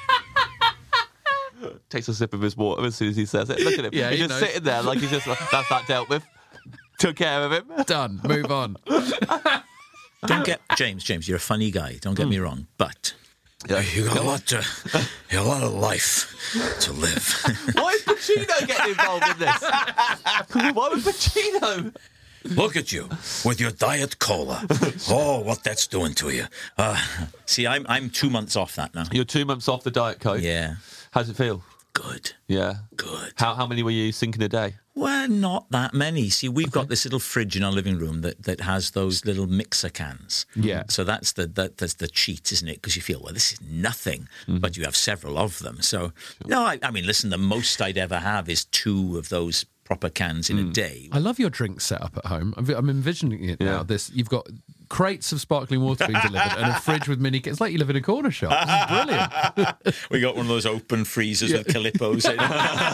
Takes a sip of his water as soon as he says it. Look at him. Yeah, he's he just knows. sitting there like he's just like, that's that dealt with. Took care of him. Done. Move on. Don't get James. James, you're a funny guy. Don't get me wrong, but you got a lot to, you got a lot of life to live. Why is Pacino getting involved in this? Why was Pacino? Look at you with your diet cola. Oh, what that's doing to you. Uh, see, I'm I'm two months off that now. You're two months off the Diet Coke. Yeah, How's it feel? good, Yeah. good. How how many were you sinking a day? Well, not that many. See, we've got this little fridge in our living room that, that has those little mixer cans. Yeah. So that's the that, that's the cheat, isn't it? Because you feel, well, this is nothing, but you have several of them. So, no, I, I mean, listen, the most I'd ever have is two of those proper cans in a day. I love your drink setup at home. I'm, I'm envisioning it now. Yeah. This you've got crates of sparkling water being delivered and a fridge with mini. It's like you live in a corner shop. This is brilliant. We got one of those open freezers with Calippos in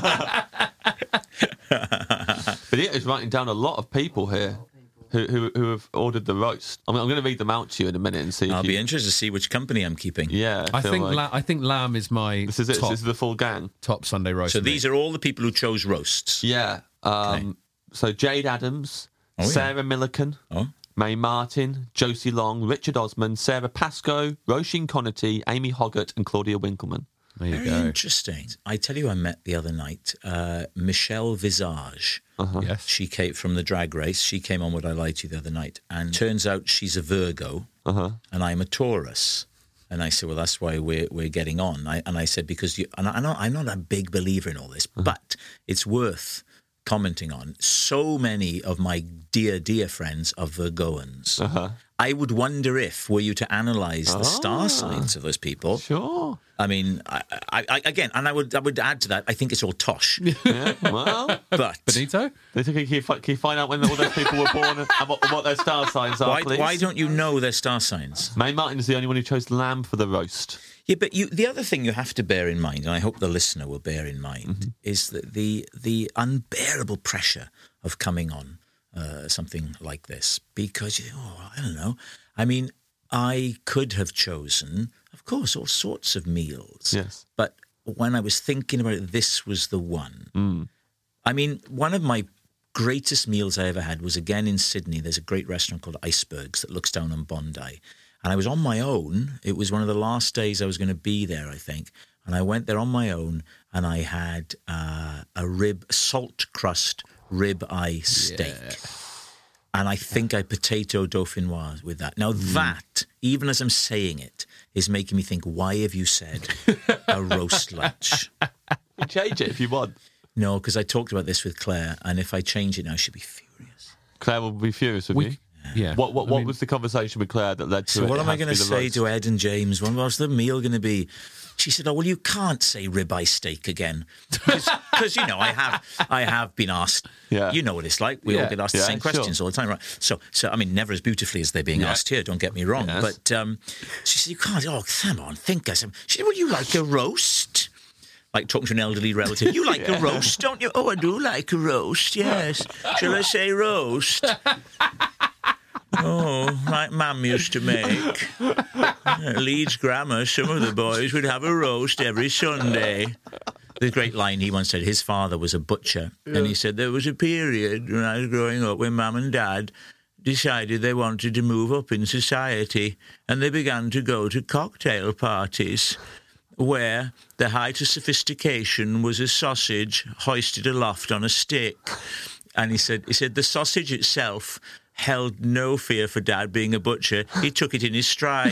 it. But it is writing down a lot of people here who who, who have ordered the roast. I mean, I'm going to read them out to you in a minute and see. I'll if be you, interested to see which company I'm keeping. Yeah, I feel think like- la- I think lamb is my this is it. top, This is the full gang. top Sunday roast. So for me. these are all the people who chose roasts. Yeah. Um, So Jade Adams, Oh, yeah. Sarah Millican, Oh. Mae Martin, Josie Long, Richard Osmond, Sarah Pascoe, Roisin Connerty, Amy Hoggart, and Claudia Winkleman. There you Very go. interesting. I tell you, I met the other night uh, Michelle Visage. Yes. She came from the Drag Race. She came on Would I Lie to You the other night. And turns out she's a Virgo Uh-huh. and I'm a Taurus. And I said, well, that's why we're we're getting on. I, and I said, because you, and I, I'm, not, I'm not a big believer in all this, but it's worth commenting on. So many of my dear, dear friends are Virgoans. Uh-huh. I would wonder if, were you to analyse the star Ah. signs of those people, Sure. I mean, I, I, I, again, and I would I would add to that, I think it's all tosh. Yeah. Well, But Benito? they think, can, you, fi- can you find out when all those people were born and what, what their star signs are, why, please? why don't you know their star signs? Mae Martin is the only one who chose lamb for the roast. Yeah, but you, the other thing you have to bear in mind, and I hope the listener will bear in mind, Mm-hmm. is that the the unbearable pressure of coming on uh, something like this. Because, oh, I don't know. I mean, I could have chosen, of course, all sorts of meals. Yes. But when I was thinking about it, this was the one. I mean, one of my greatest meals I ever had was again in Sydney. There's a great restaurant called Icebergs that looks down on Bondi. And I was on my own. It was one of the last days I was going to be there, I think. And I went there on my own and I had uh, a rib, salt crust rib eye steak. And I think I potato dauphinoise with that. Now that, even as I'm saying it, is making me think, why have you said a roast lunch? You change it if you want. No, because I talked about this with Claire, and if I change it now, she'll be furious. Claire will be furious with We- you. Yeah. What what, I what mean- was the conversation with Claire that led to So it? what It am I has going to be the say roast? to Ed and James? When was the meal going to be? She said, "Oh well, you can't say ribeye steak again, because you know I have I have been asked. Yeah. You know what it's like. We all Yeah. get asked Yeah, the same sure. questions all the time, right? So so I mean, never as beautifully as they're being Yeah. asked here. Don't get me wrong, Yes. but um, she said, "You can't. Oh, come on, think of some." She said, "Would you like a roast?" Like talking to an elderly relative. You like a roast, don't you? Oh, I do like a roast, yes. Shall I say roast? Oh, like Mum used to make. At Leeds Grammar, some of the boys would have a roast every Sunday. The great line he once said, his father was a butcher. And he said, there was a period when I was growing up when Mum and Dad decided they wanted to move up in society. And they began to go to cocktail parties where the height of sophistication was a sausage hoisted aloft on a stick. And he said, he said the sausage itself held no fear for Dad being a butcher. He took it in his stride.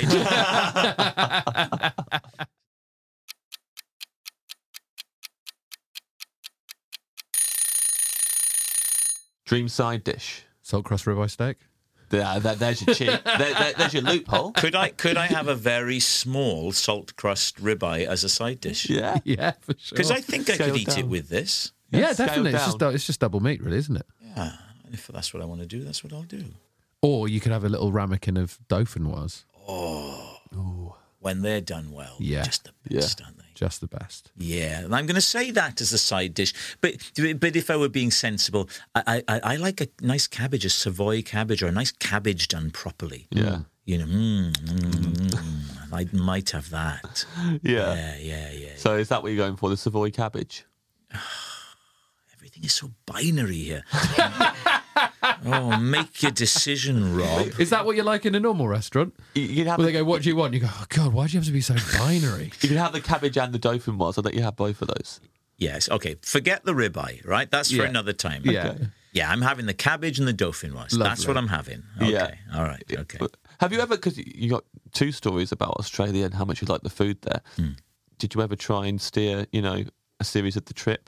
Dream side dish. Salt crust ribeye steak? There, there, there's your cheat. there, there, there's your loophole. Could I could I have a very small salt crust ribeye as a side dish? Yeah. Yeah, for sure. Because I think I Scale could eat it down. with this. yeah, Scale definitely. It's just, down. it's just double meat, really, isn't it? Yeah. And if that's what I want to do, that's what I'll do. Or you could have a little ramekin of dauphinoise. When they're done well. Yeah. Just the best, aren't they? Just the best. Yeah, and I'm going to say that as a side dish. But but if I were being sensible, I, I, I like a nice cabbage, a Savoy cabbage, or a nice cabbage done properly. Yeah. You know, mm, mm, mm, I might have that. Yeah. Yeah, yeah, yeah. So is that what you're going for, the Savoy cabbage? Everything is so binary here. Oh, make your decision, Rob. Is that what you like in a normal restaurant? You, you could have Where the, they go, what do you want? You go, oh, God, why do you have to be so binary? you could have the cabbage and the dauphinoise. I'll let you have both of those. Yes, okay. Forget the ribeye, right? That's for Yeah. another time. Yeah. Okay. Yeah, I'm having the cabbage and the dauphinoise. That's Lovely. what I'm having. Okay. Yeah. All right. Okay. But have you ever, because you got two stories about Australia and how much you like the food there, Hmm. did you ever try and steer, you know, a series of the trip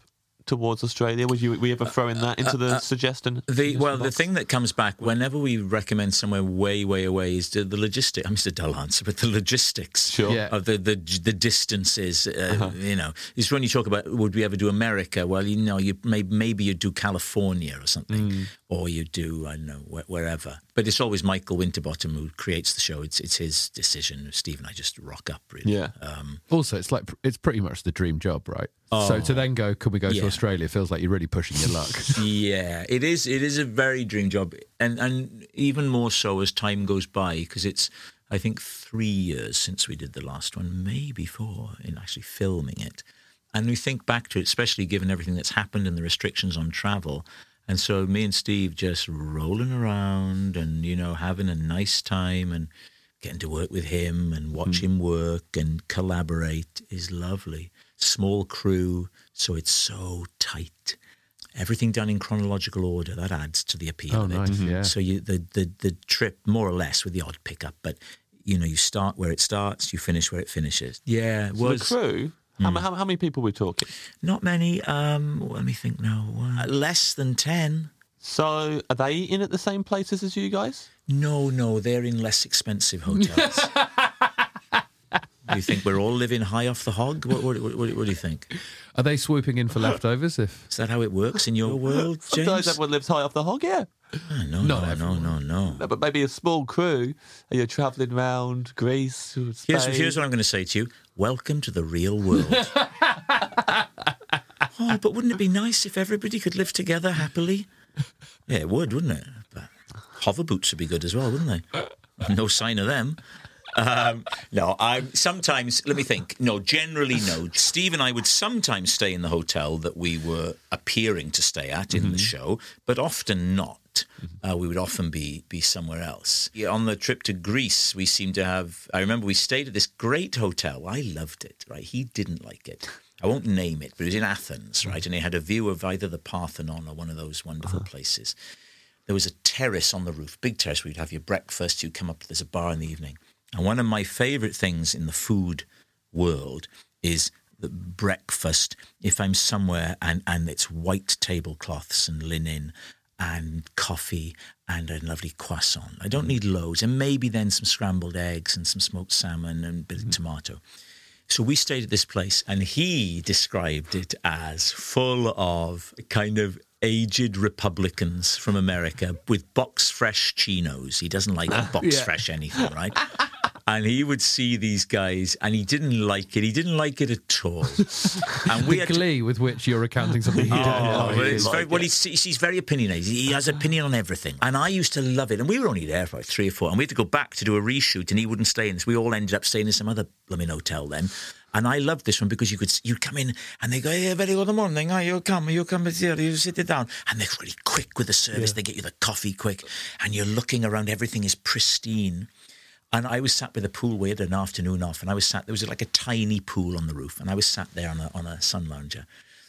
towards Australia? Would you, we ever throw in that into the suggestion? The, well, the box? thing that comes back whenever we recommend somewhere way, way away is the, the logistics. I'm just a dull answer, but the logistics Sure. Yeah. of the, the the distances. Uh, Uh-huh. You know, it's when you talk about would we ever do America? Well, you know, you may, maybe you do California or something, Mm. or you do I don't know wh- wherever. But it's always Michael Winterbottom who creates the show. It's it's his decision. Steve and I just rock up, really. Yeah. Um, Also, it's like it's pretty much the dream job, right? So to then go, can we go Yeah. to Australia? Feels like you're really pushing your luck. Yeah, it is. It is a very dream job, and and even more so as time goes by, because it's I think three years since we did the last one, maybe four, in actually filming it, and we think back to it, especially given everything that's happened and the restrictions on travel, and so me and Steve just rolling around and you know having a nice time and getting to work with him and watch him work and collaborate is lovely. Small crew, so it's so tight. Everything done in chronological order, that adds to the appeal Oh, of it. nice, yeah. So you the, the the trip, more or less, with the odd pickup, but you know, you start where it starts, you finish where it finishes. Yeah, it So was the crew, how, how, how many people are we talking? not many. Um, let me think now. Uh, less than ten. So are they in at the same places as you guys? No, no, they're in less expensive hotels. Do you think we're all living high off the hog? What, what, what, what do you think? Are they swooping in for leftovers? If Is that how it works in your world, James? Sometimes everyone lives high off the hog, yeah. Oh, no, Not no, everyone. no, no, no. No, but maybe a small crew, and you're travelling around Greece, Spain. Here's, here's what I'm going to say to you. Welcome to the real world. Oh, but wouldn't it be nice if everybody could live together happily? Yeah, it would, wouldn't it? But hover boots would be good as well, wouldn't they? No sign of them. Um, no, I sometimes, let me think. No, generally no. Steve and I would sometimes stay in the hotel that we were appearing to stay at in the show, but often not. Uh, we would often be be somewhere else. Yeah, on the trip to Greece, we seemed to have, I remember we stayed at this great hotel. I loved it, right? He didn't like it. I won't name it, but it was in Athens, right? And it had a view of either the Parthenon or one of those wonderful places. There was a terrace on the roof, big terrace where you'd have your breakfast, you'd come up, there's a bar in the evening. And one of my favourite things in the food world is the breakfast, if I'm somewhere and, and it's white tablecloths and linen and coffee and a lovely croissant. I don't need loads. And maybe then some scrambled eggs and some smoked salmon and a bit of tomato. So we stayed at this place and he described it as full of kind of aged Republicans from America with box fresh chinos. He doesn't like box Yeah. fresh anything, right? And he would see these guys and he didn't like it. He didn't like it at all. And we the had to- glee with which you're recounting something you Oh, didn't well, like. it's very, well he's, he's very opinionated. He has opinion on everything. And I used to love it. And we were only there for like three or four. And we had to go back to do a reshoot and he wouldn't stay in this. We all ended up staying in some other blooming hotel then. And I loved this one because you could you'd come in and they go, yeah, very good morning. Oh, you come, you come here, you sit it down. And they're really quick with the service. They get you the coffee quick. And you're looking around, everything is pristine. And I was sat with a pool. We had an afternoon off, and I was sat. There was like a tiny pool on the roof, and I was sat there on a on a sun lounger.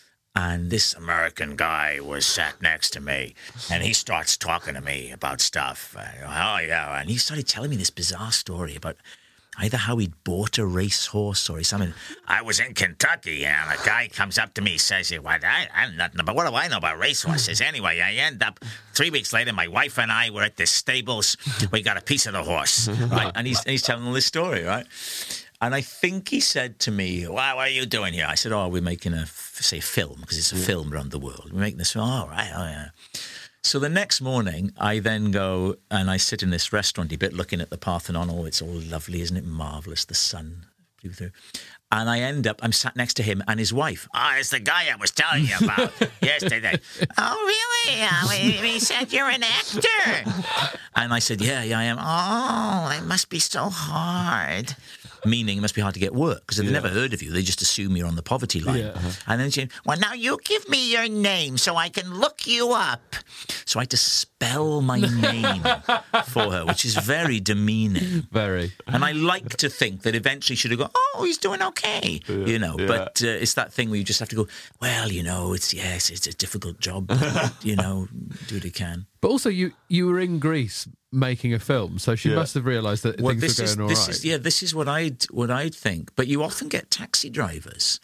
And this American guy was sat next to me, and he starts talking to me about stuff. Uh, oh yeah, and he started telling me this bizarre story about either how he'd bought a racehorse or something. I was in Kentucky, and a guy comes up to me, says, "What? I, I know nothing about. What do I know about racehorses?" Anyway, I end up three weeks later. My wife and I were at the stables. We got a piece of the horse, right? And he's and he's telling this story, right? And I think he said to me, "What, what are you doing here?" I said, "Oh, we're making a say film because it's a film around the world. We're making this film." "Oh, right, oh yeah." So the next morning, I then go and I sit in this restaurant a bit looking at the Parthenon. Oh, it's all lovely, isn't it? Marvellous, the sun blew through. And I end up, I'm sat next to him and his wife. "Oh, it's the guy I was telling you about yesterday." "Oh, really? Uh, he said you're an actor." And I said, yeah, yeah, I am. "Oh, it must be so hard." Meaning it must be hard to get work because they've Yeah. never heard of you. They just assume you're on the poverty line. Yeah. Uh-huh. And then she, "Well, now you give me your name so I can look you up." So I had to spell my name for her, which is very demeaning. Very. And I like to think that eventually she'd have gone, "Oh, he's doing okay," you know. yeah. But uh, it's that thing where you just have to go, "Well, you know, it's yes, it's a difficult job, but, you know, do what you can." But also, you you were in Greece making a film, so she Yeah. must have realised that things this were is going all this right. is yeah, this is what I'd what I'd think. But you often get taxi drivers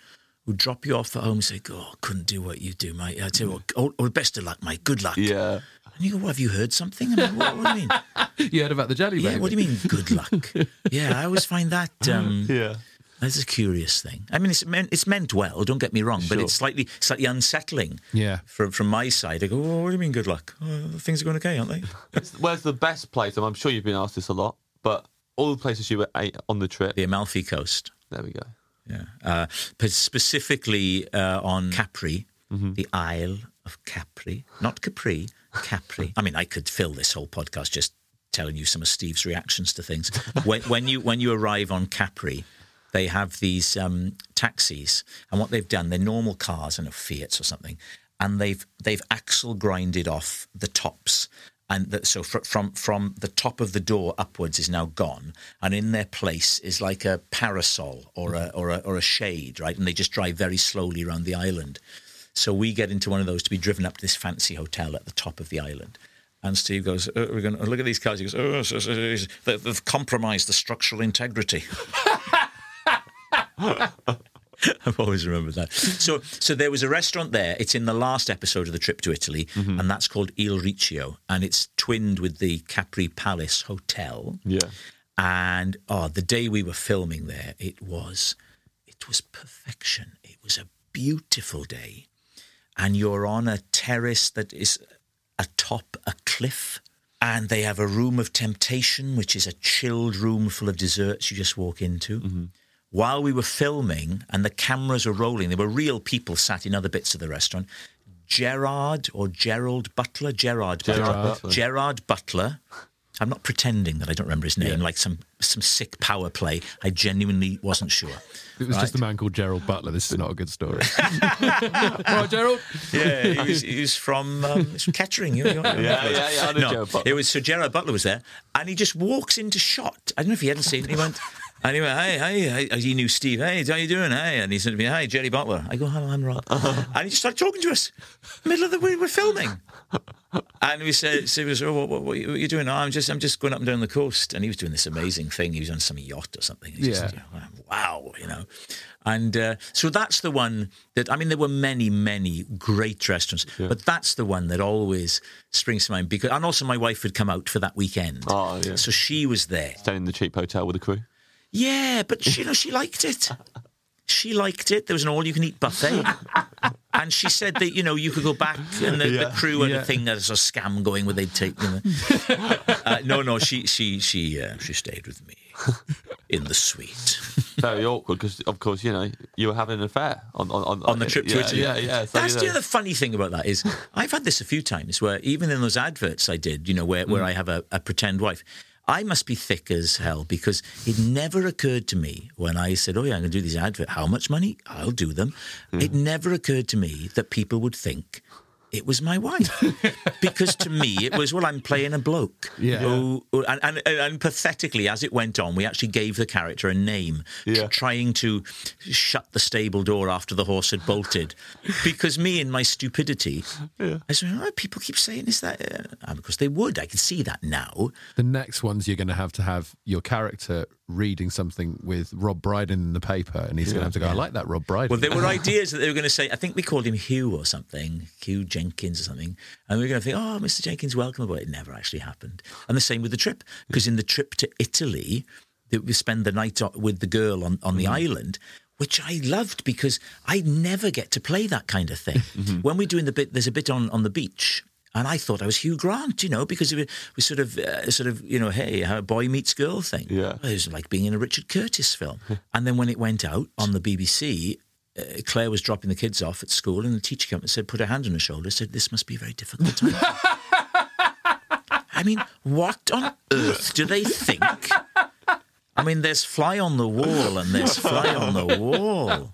who drop you off at home and say, "Oh, couldn't do what you do, mate." I tell you what, oh, oh, best of luck, mate. Good luck. Yeah. And you go, "Well, have you heard something?" I mean, what, what do you mean? You heard about the jelly Yeah, baby? what do you mean, good luck? Yeah, I always find that um, Yeah. that's a curious thing. I mean, it's meant, it's meant well, don't get me wrong, but Sure. it's slightly slightly unsettling. Yeah. From from my side, I go, "Oh, what do you mean, good luck? Oh, things are going okay, aren't they?" Where's the best place? And I'm sure you've been asked this a lot, but all the places you were ate on the trip. The Amalfi Coast. There we go. Yeah, uh, but specifically uh, on Capri, Mm-hmm. the Isle of Capri, not Capri, Capri. I mean, I could fill this whole podcast just telling you some of Steve's reactions to things. when, when you when you arrive on Capri, they have these um, taxis, and what they've done, they're normal cars, I don't know, Fiats or something, and they've they've axle grinded off the tops. And that, so fr- from from the top of the door upwards is now gone, and in their place is like a parasol or a or a or a shade, right? And they just drive very slowly around the island. So we get into one of those to be driven up to this fancy hotel at the top of the island. And Steve goes, oh, "We're going to look at these cars." He goes, "Oh, so, so, so, they've, they've compromised the structural integrity." I've always remembered that. So, so there was a restaurant there. It's in the last episode of the trip to Italy, mm-hmm. and that's called Il Riccio, and it's twinned with the Capri Palace Hotel. Yeah. And oh, the day we were filming there, it was, it was perfection. It was a beautiful day, and you're on a terrace that is atop a cliff. And they have a room of temptation, which is a chilled room full of desserts you just walk into. Mm-hmm. While we were filming and the cameras were rolling, there were real people sat in other bits of the restaurant. Gerard or Gerald Butler, Gerard, Gerard Butler, Butler. Gerard Butler. I'm not pretending that I don't remember his name, yeah. like some some sick power play. I genuinely wasn't sure. It was right? just a man called Gerald Butler. This is not a good story. Right, Gerald? Yeah, he was, he was from, um, from Kettering. You, you yeah, yeah, yeah, I know no, Gerald Butler. It was, so Gerard Butler was there, and he just walks into shot. I don't know if he hadn't seen it. He went... And he went, hey, hey, hey, he knew Steve. Hey, how you doing? Hey, and he said to me, hey, Jerry Butler. I go, hello, I'm Rob. Uh-huh. And he just started talking to us, middle of the we were filming. And we said, so he was, oh, what, what, what are you doing? Oh, I'm just, I'm just going up and down the coast. And he was doing this amazing thing. He was on some yacht or something. He yeah. Just, you know, wow, you know. And uh, so that's the one that, I mean, there were many, many great restaurants, yeah. but that's the one that always springs to mind. Because, and also my wife had come out for that weekend. Oh, yeah. So she was there. Staying in the cheap hotel with the crew. Yeah, but she, you know, she liked it. She liked it. There was an all-you-can-eat buffet. And she said that, you know, you could go back and the, yeah. the crew had yeah. a thing, there's a scam going where they'd take, you know. uh, no, no, she she she uh, she stayed with me in the suite. Very awkward because, of course, you know, you were having an affair on on, on, on the trip to yeah, Italy. Yeah, yeah. So, That's you know. the other funny thing about that is I've had this a few times where even in those adverts I did, you know, where, where mm. I have a, a pretend wife, I must be thick as hell because it never occurred to me when I said, oh, yeah, I'm going to do these adverts. How much money? I'll do them. Mm. It never occurred to me that people would think it was my wife. Because to me, it was, well, I'm playing a bloke. Yeah. Who, and, and, and pathetically, as it went on, we actually gave the character a name, yeah. trying to shut the stable door after the horse had bolted. Because me, in my stupidity, yeah. I said, oh, people keep saying, is that... Uh, and of course, they would. I can see that now. The next ones you're going to have to have your character reading something with Rob Brydon in the paper, and he's yeah. going to have to go, I like that Rob Brydon. Well, there were ideas that they were going to say, I think we called him Hugh or something, Hugh Jenkins or something, and we were going to think, oh, Mister Jenkins, welcome, but it never actually happened. And the same with the trip, because in the trip to Italy, we spend the night with the girl on, on the mm. island, which I loved because I never get to play that kind of thing. Mm-hmm. When we're doing the bit, there's a bit on, on the beach, and I thought I was Hugh Grant, you know, because it was sort of, uh, sort of, you know, hey, how a boy meets girl thing. Yeah. It was like being in a Richard Curtis film. And then when it went out on the B B C, uh, Claire was dropping the kids off at school, and the teacher came and said, put her hand on her shoulder, said, this must be a very difficult time. I mean, what on earth do they think? I mean, there's fly on the wall and there's fly on the wall.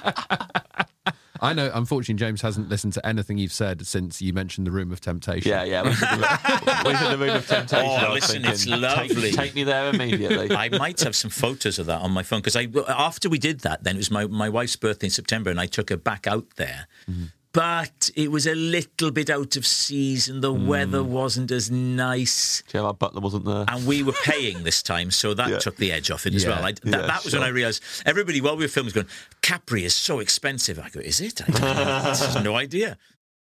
I know, unfortunately, James hasn't listened to anything you've said since you mentioned the Room of Temptation. Yeah, yeah. We should the Room of Temptation. Oh, listen, thinking, it's lovely. Take, take me there immediately. I might have some photos of that on my phone, because I after we did that, then it was my, my wife's birthday in September, and I took her back out there mm-hmm. but it was a little bit out of season. The Hmm. weather wasn't as nice. Yeah, our butler wasn't there. And we were paying this time, so that Yeah. took the edge off it as Yeah. well. I, that, Yeah, that was sure. when I realised everybody, while we were filming, was going, Capri is so expensive. I go, is it? I had no idea.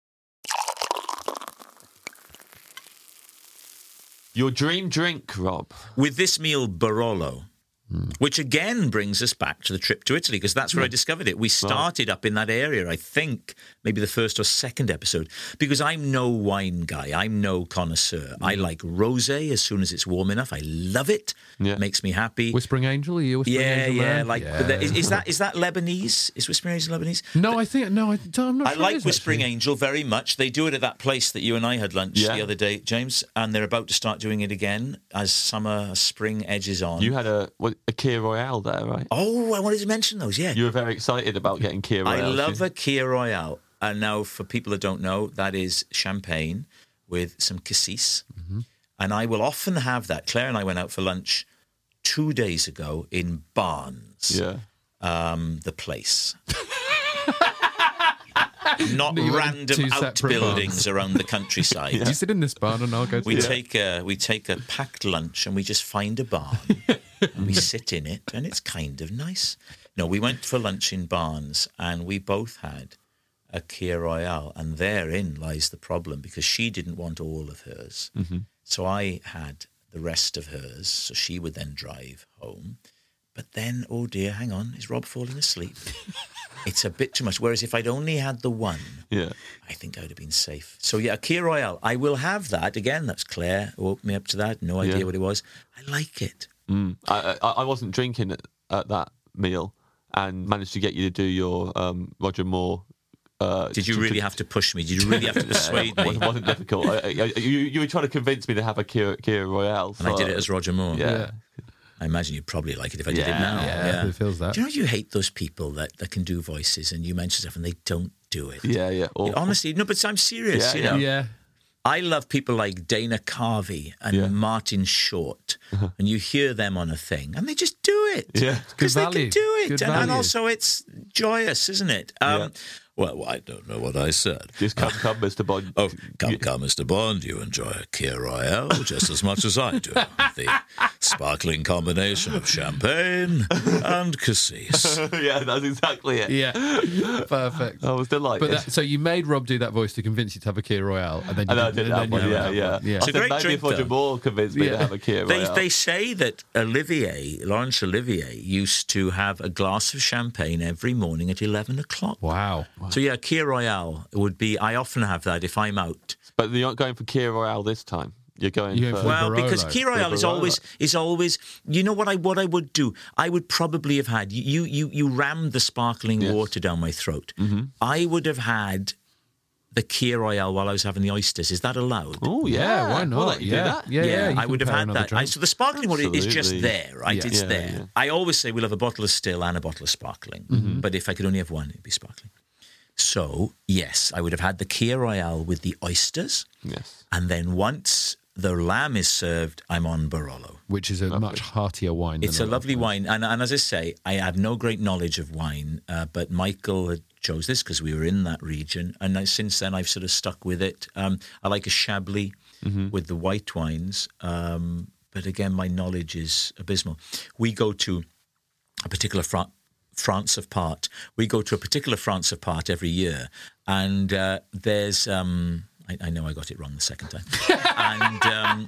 Your dream drink, Rob. With this meal, Barolo, which again brings us back to the trip to Italy, because that's where I discovered it. We started up in that area, I think, maybe the first or second episode, because I'm no wine guy. I'm no connoisseur. I like rosé as soon as it's warm enough. I love it. Yeah. Makes me happy. Whispering Angel? Are you a Whispering yeah, Angel yeah. man? Like, Yeah. but the- is, is that is that Lebanese? Is Whispering Angel Lebanese? No, I think no. I, I'm not I sure it like is, Whispering actually. Angel very much. They do it at that place that you and I had lunch Yeah. the other day, James, and they're about to start doing it again as summer, spring edges on. You had a what, a Kia Royale there, right? Oh, I wanted to mention those, yeah. You were very excited about getting Kia I Royale. love a Kia Royale. And now, for people that don't know, that is champagne with some cassis. Mm-hmm. And I will often have that. Claire and I went out for lunch two days ago in Barnes, Yeah. um, the place. Not You went in random two separate outbuildings around the countryside. You sit in this barn and I'll go to We the- take a we take a packed lunch and we just find a barn and we sit in it and it's kind of nice. No, we went for lunch in Barnes and we both had a Kia Royale, and therein lies the problem, because she didn't want all of hers. Mm-hmm. So I had the rest of hers, so she would then drive home. But then, oh dear, hang on, is Rob falling asleep? It's a bit too much. Whereas if I'd only had the one, Yeah. I think I would have been safe. So yeah, a Kia Royale. I will have that. Again, that's Claire who woke me up to that. No idea Yeah. what it was. I like it. Mm. I, I I wasn't drinking at, at that meal and managed to get you to do your um, Roger Moore. Uh, Did you to- really to- have to push me? Did you really have to persuade It me? wasn't, wasn't difficult. I, I, you, you were trying to convince me to have a Kia, Kia Royale. And I so- did it as Roger Moore. Yeah. I imagine you'd probably like it if I did it Yeah, now. Yeah, it feels that. Do you know you hate those people that, that can do voices and you mention stuff and they don't do it? Yeah, yeah. Or, Honestly, no, but I'm serious. Yeah, you yeah. know? Yeah. I love people like Dana Carvey and Yeah. Martin Short, and you hear them on a thing, and they just do it. Yeah. because they value. can do it, Good and, and value. also it's joyous, isn't it? Um, Yeah. Well, I don't know what I said. just come, come, Mister Bond. Oh, come, come, Mister Bond. You enjoy a Kia Royale just as much as I do. The sparkling combination of champagne and cassis. yeah, that's exactly it. Yeah. Perfect. I was delighted. But that, so you made Rob do that voice to convince you to have a Kia Royale, and then you and I didn't- did and that then one. you Yeah, didn't yeah. have one. I It's a said great maybe drink, if Roger though. Moore convinced me Yeah. to have a Kia They, Royale. they say that Olivier, Laurence Olivier, used to have a glass of champagne every morning at eleven o'clock. Wow. So yeah, Kia Royale would be. I often have that if I'm out. But you're not going for Kia Royale this time. You're going You're for... going Well, Barolo. because Kia Royale is Barolo. always is always. You know what I what I would do? I would probably have had you you you rammed the sparkling Yes. water down my throat. Mm-hmm. I would have had the Kia Royale while I was having the oysters. Is that allowed? Oh, Yeah, yeah. why not? We'll let you yeah. do that. Yeah, yeah. you I can would have pair had another that. I, drink. so the sparkling water is just Absolutely. there, right? Yeah. It's Yeah, there. yeah. I always say we'll have a bottle of still and a bottle of sparkling. Mm-hmm. But if I could only have one, it'd be sparkling. So, yes, I would have had the Kia Royale with the oysters. Yes. And then once the lamb is served, I'm on Barolo. Which is a much heartier wine. It's than a lot of lovely wines. wine. And, and as I say, I have no great knowledge of wine, uh, but Michael had chose this because we were in that region. And I, since then, I've sort of stuck with it. Um, I like a Chablis with the white wines. Um, but again, my knowledge is abysmal. We go to a particular Fran- France of Part. We go to a particular France of Part every year. And uh, there's... Um, I, I know I got it wrong the second time. and um,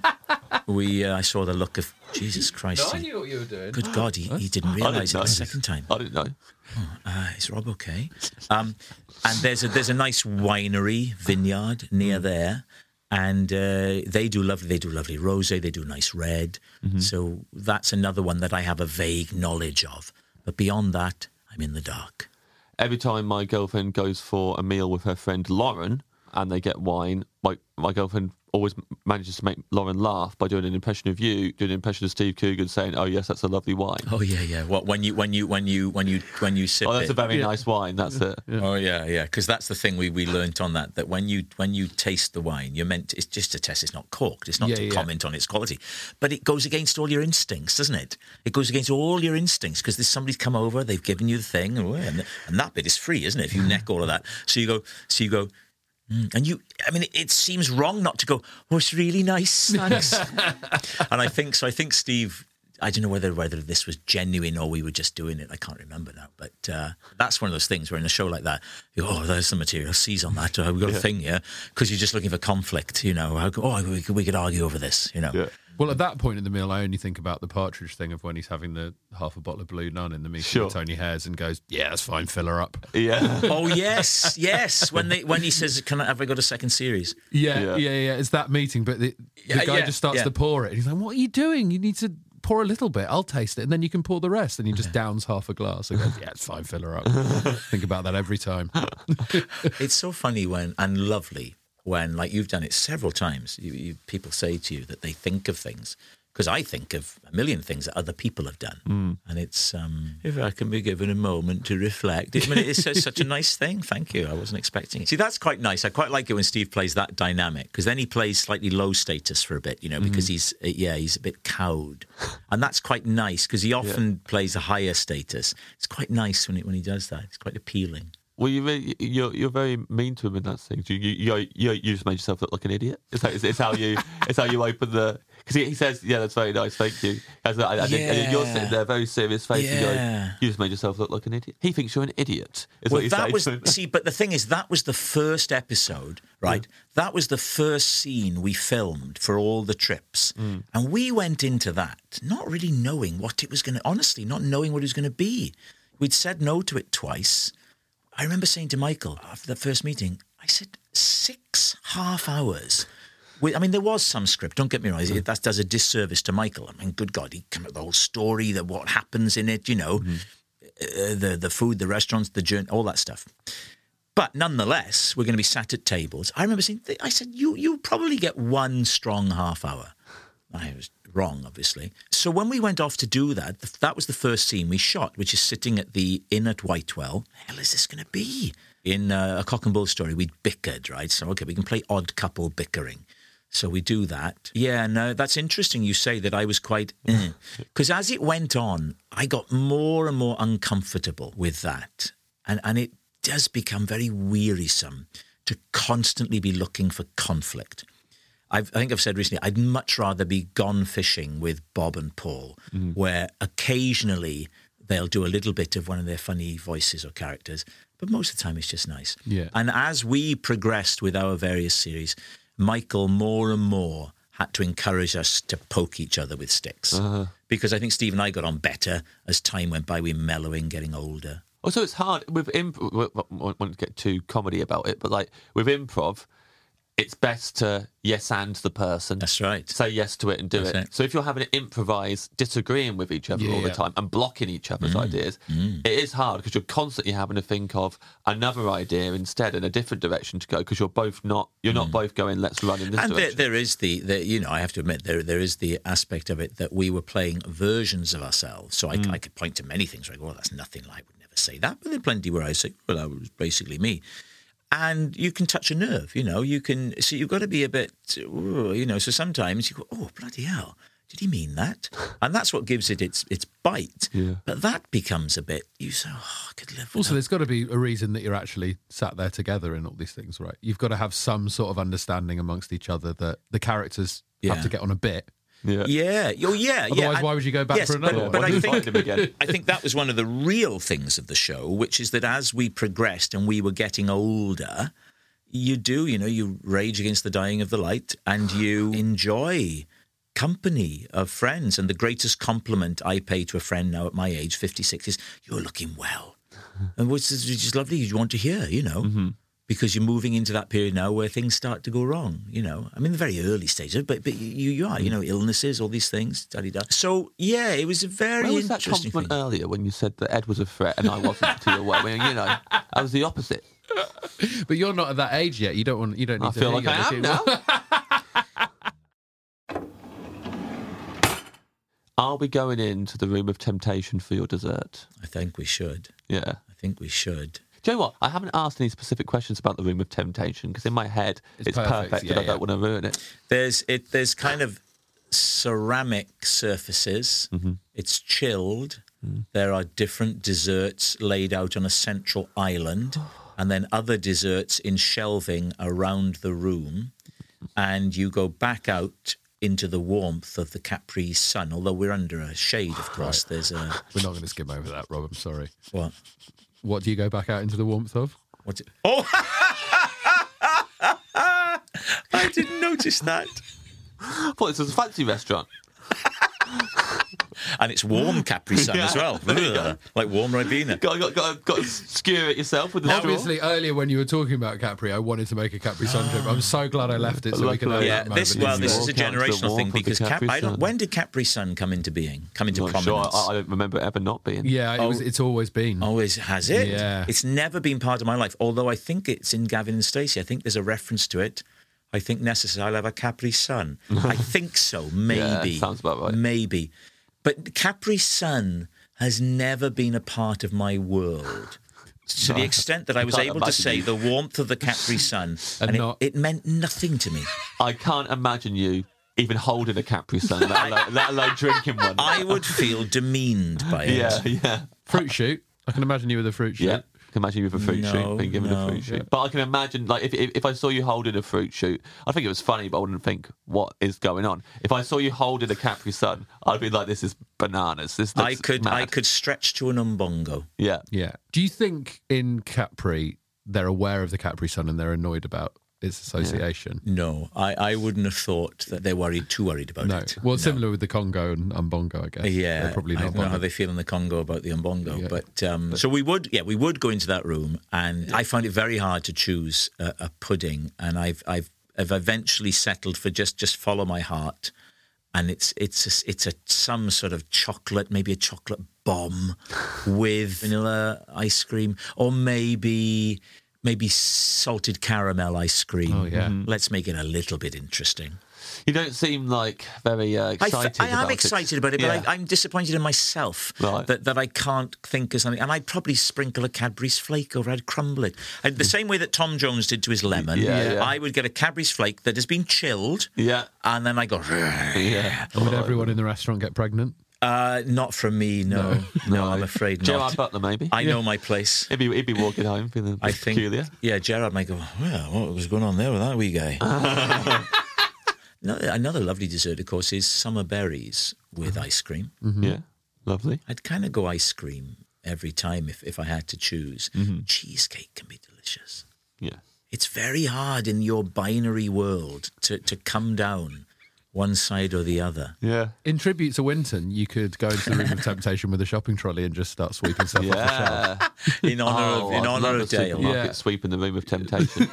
we, uh, I saw the look of... Jesus Christ. he- what you were doing. Good God, he, he didn't I realise it didn't the know. second time. I didn't know. Uh, is Rob okay? Um, and there's a there's a nice winery vineyard near there, and uh, they do lovely they do lovely rosé. They do nice red. So that's another one that I have a vague knowledge of. But beyond that, I'm in the dark. Every time my girlfriend goes for a meal with her friend Lauren and they get wine, my, my girlfriend always manages to make Lauren laugh by doing an impression of you, doing an impression of Steve Coogan, saying, "Oh yes, that's a lovely wine." Oh yeah, yeah. What when you when you when you when you when you sip Oh, that's it. a very Yeah. nice wine. That's it. Oh yeah, yeah. Because that's the thing we, we learnt on that. That when you when you taste the wine, you're meant to, it's just a test. It's not corked. It's not Yeah, to yeah. comment on its quality, but it goes against all your instincts, doesn't it? It goes against all your instincts because there's somebody's come over, they've given you the thing, and, and that bit is free, isn't it? If you neck all of that, so you go, so you go. Mm, And you, I mean, it, it seems wrong not to go, oh, it's really nice, thanks. And I think, so I think Steve, I don't know whether whether this was genuine or we were just doing it. I can't remember now. But uh, that's one of those things where in a show like that, you go, oh, there's the material, seize on that. Uh, we've got a thing, yeah? Because you're just looking for conflict, you know. Oh, we could, we could argue over this, you know. Yeah. Well, at that point in the meal, I only think about the Partridge thing of when he's having the half a bottle of Blue Nun in the meeting Sure. with Tony Hayes and goes, "Yeah, that's fine, fill her up." Yeah. Oh, yes, yes. When they when he says, can I, have I got a second series? Yeah, Yeah. yeah, yeah. It's that meeting, but the, the Yeah, guy yeah, just starts yeah. to pour it, and he's like, "What are you doing? You need to pour a little bit. I'll taste it, and then you can pour the rest." And he just downs half a glass and goes, "Yeah, it's fine, fill her up." Think about that every time. It's so funny when, and lovely, when, like you've done it several times, you, you, people say to you that they think of things. Because I think of a million things that other people have done. Mm. And it's, um, if I can be given a moment to reflect. I mean, it's, it's such a nice thing. Thank you. I wasn't expecting it. See, that's quite nice. I quite like it when Steve plays that dynamic, because then he plays slightly low status for a bit, you know, because he's, uh, yeah, he's a bit cowed. And that's quite nice, because he often plays a higher status. It's quite nice when, it, when he does that. It's quite appealing. Well, you really, you're you're very mean to him in that thing. You you you, you, you just made yourself look like an idiot. It's, like, it's, it's how you it's how you open the, because he, he says, "Yeah, that's very nice, thank you." As I, I, think- and you're sitting there, very serious face, and Yeah. going, "You just made yourself look like an idiot." He thinks you're an idiot. Is what Well, you that say was to him. see, but the thing is, that was the first episode, right? That was the first scene we filmed for all the trips, and we went into that not really knowing what it was going to. Honestly, not knowing what it was going to be. We'd said no to it twice. I remember saying to Michael after that first meeting, I said, six half hours. With, I mean, there was some script, don't get me wrong. It, that does a disservice to Michael. I mean, good God, he came up with the whole story, that what happens in it, you know, uh, the, the food, the restaurants, the journey, all that stuff. But nonetheless, we're going to be sat at tables. I remember saying, I said, you you probably get one strong half hour. I was wrong, obviously. So when we went off to do that, that was the first scene we shot, which is sitting at the inn at Whitewell. The hell is this going to be? In uh, A Cock and Bull Story, we bickered, right? So, okay, we can play odd couple bickering. So we do that. Yeah, no, that's interesting you say that I was quite... Because as it went on, I got more and more uncomfortable with that. And, and it does become very wearisome to constantly be looking for conflict. I've, I think I've said recently, I'd much rather be gone fishing with Bob and Paul, mm. where occasionally they'll do a little bit of one of their funny voices or characters, but most of the time it's just nice. Yeah. And as we progressed with our various series, Michael more and more had to encourage us to poke each other with sticks. Uh-huh. Because I think Steve and I got on better as time went by. We were mellowing, getting older. Also, it's hard with improv. I won't get too comedy about it, but like with improv, it's best to yes and the person. That's right. Say yes to it and do That's it. it. So if you're having to improvise, disagreeing with each other Yeah, all the yeah. time and blocking each other's Mm. ideas, it is hard because you're constantly having to think of another idea instead and a different direction to go because you're both not you're not both going, let's run in this And there, direction. there is the, the, you know, I have to admit, there there is the aspect of it that we were playing versions of ourselves. So I, I could point to many things, like, well, that's nothing like, I would never say that. But there are plenty where I say, well, that was basically me. And you can touch a nerve, you know, you can, so you've got to be a bit, ooh, you know, so sometimes you go, oh, bloody hell, did he mean that? And that's what gives it its its bite. Yeah. But that becomes a bit, you say, oh, I could live with Also, that. there's got to be a reason that you're actually sat there together in all these things, right? You've got to have some sort of understanding amongst each other that the characters Yeah. have to get on a bit. yeah. Yeah, oh yeah, yeah. Otherwise, And- why would you go back yes, for another but, one? But Why I do you think find him again? I think that was one of the real things of the show, which is that as we progressed and we were getting older, you do, you know, you rage against the dying of the light and you enjoy company of friends. And the greatest compliment I pay to a friend now at my age, fifty-six, is you're looking well. And which is just lovely. You want to hear, you know. Mm-hmm. Because you're moving into that period now where things start to go wrong, you know. I mean, the very early stages, but but you you are, you know, illnesses, all these things, da-di-da. So, yeah, it was a very Where was that interesting compliment thing. earlier when you said that Ed was a threat and I wasn't to your way? I mean, you know, I was the opposite. But you're not at that age yet. You don't want. You don't need I to feel hear like I you're am looking- now. Are we going into the room of temptation for your dessert? I think we should. Yeah. I think we should. Do you know what? I haven't asked any specific questions about the room of temptation because in my head it's, It's perfect, perfect, and yeah, I don't yeah. want to ruin it. There's it. There's kind of ceramic surfaces. Mm-hmm. It's chilled. Mm. There are different desserts laid out on a central island, and then other desserts in shelving around the room. And you go back out into the warmth of the Capri sun. Although we're under a shade, of course. There's a We're not going to skim over that, Rob. I'm sorry. what? What do you go back out into the warmth of? What's it? Oh, I didn't notice that. I thought this was a fancy restaurant. And it's warm Capri Sun as well. Ugh, like warm Ribena. Got, got, got, got to skewer it yourself with the straw. Obviously, earlier when you were talking about Capri, I wanted to make a Capri Sun trip. I'm so glad I left it so we can have Yeah, that moment this in well, the this war. is a Walk out to the generational warmth thing of the because Capri Cap- I don't, Sun. when did Capri Sun come into being, come into Not sure. prominence? I, I don't remember it ever not being. Yeah, it was, it's always been. Always has it. Yeah. It's never been part of my life. Although I think it's in Gavin and Stacey. I think there's a reference to it. I think necessary. I'll have a Capri Sun. I think so. Maybe. Yeah, sounds about right. Maybe. But Capri Sun has never been a part of my world. To the extent that I was can't able to imagine say you. the warmth of the Capri Sun, And and, not- it, it meant nothing to me. I can't imagine you even holding a Capri Sun, let alone, let alone drinking one. I would feel demeaned by it. yeah, yeah. Fruit shoot. I can imagine you with a fruit shoot. Yeah, I can imagine you with a fruit No, shoot, being given no. a fruit shoot. But I can imagine, like, if, if if I saw you holding a fruit shoot, I think it was funny, but I wouldn't think what is going on. If I saw you holding a Capri Sun, I'd be like, this is bananas. This I looks could mad. I could stretch to an umbongo. Yeah, Yeah. Do you think in Capri they're aware of the Capri Sun and they're annoyed about its association? No, I, I wouldn't have thought that they're worried too worried about No. it. Well, No. similar with the Congo and Umbongo, I guess. Yeah, They're probably I not don't know how bothered. they feel in the Congo about the umbongo, Yeah. but, um, so we would, yeah, we would go into that room, and I found it very hard to choose a, a pudding, and I've I've I've eventually settled for just just follow my heart, and it's it's a, it's a some sort of chocolate, maybe a chocolate bomb with vanilla ice cream, or maybe maybe salted caramel ice cream. Oh, yeah. Mm-hmm. Let's make it a little bit interesting. you don't seem like very uh, I, excited. f- I am about excited it. about it, Yeah. but I, I'm disappointed in myself Right. that, that I can't think of something. And I'd probably sprinkle a Cadbury's flake over. I'd crumble it. And the same way that Tom Jones did to his lemon, Yeah, yeah. I would get a Cadbury's flake that has been chilled, Yeah, and then I go, yeah. And would everyone in the restaurant get pregnant? uh, not from me, no. No, I'm afraid Gerard not. Butler, maybe. I know my place. He'd be, he'd be walking home feeling a bit I think, peculiar. yeah, Gerard might go, well, what was going on there with that wee guy? No, another lovely dessert, of course, is summer berries with ice cream. Yeah, lovely. I'd kind of go ice cream every time if, if I had to choose. Mm-hmm. Cheesecake can be delicious. Yeah. It's very hard in your binary world to, to come down one side or the other. Yeah. In tribute to Winton, you could go into the room of temptation with a shopping trolley and just start sweeping stuff off the shelf. Yeah. In honour Oh, of, in I'd honour love of a Dale. supermarket Yeah. sweep in the room of temptation.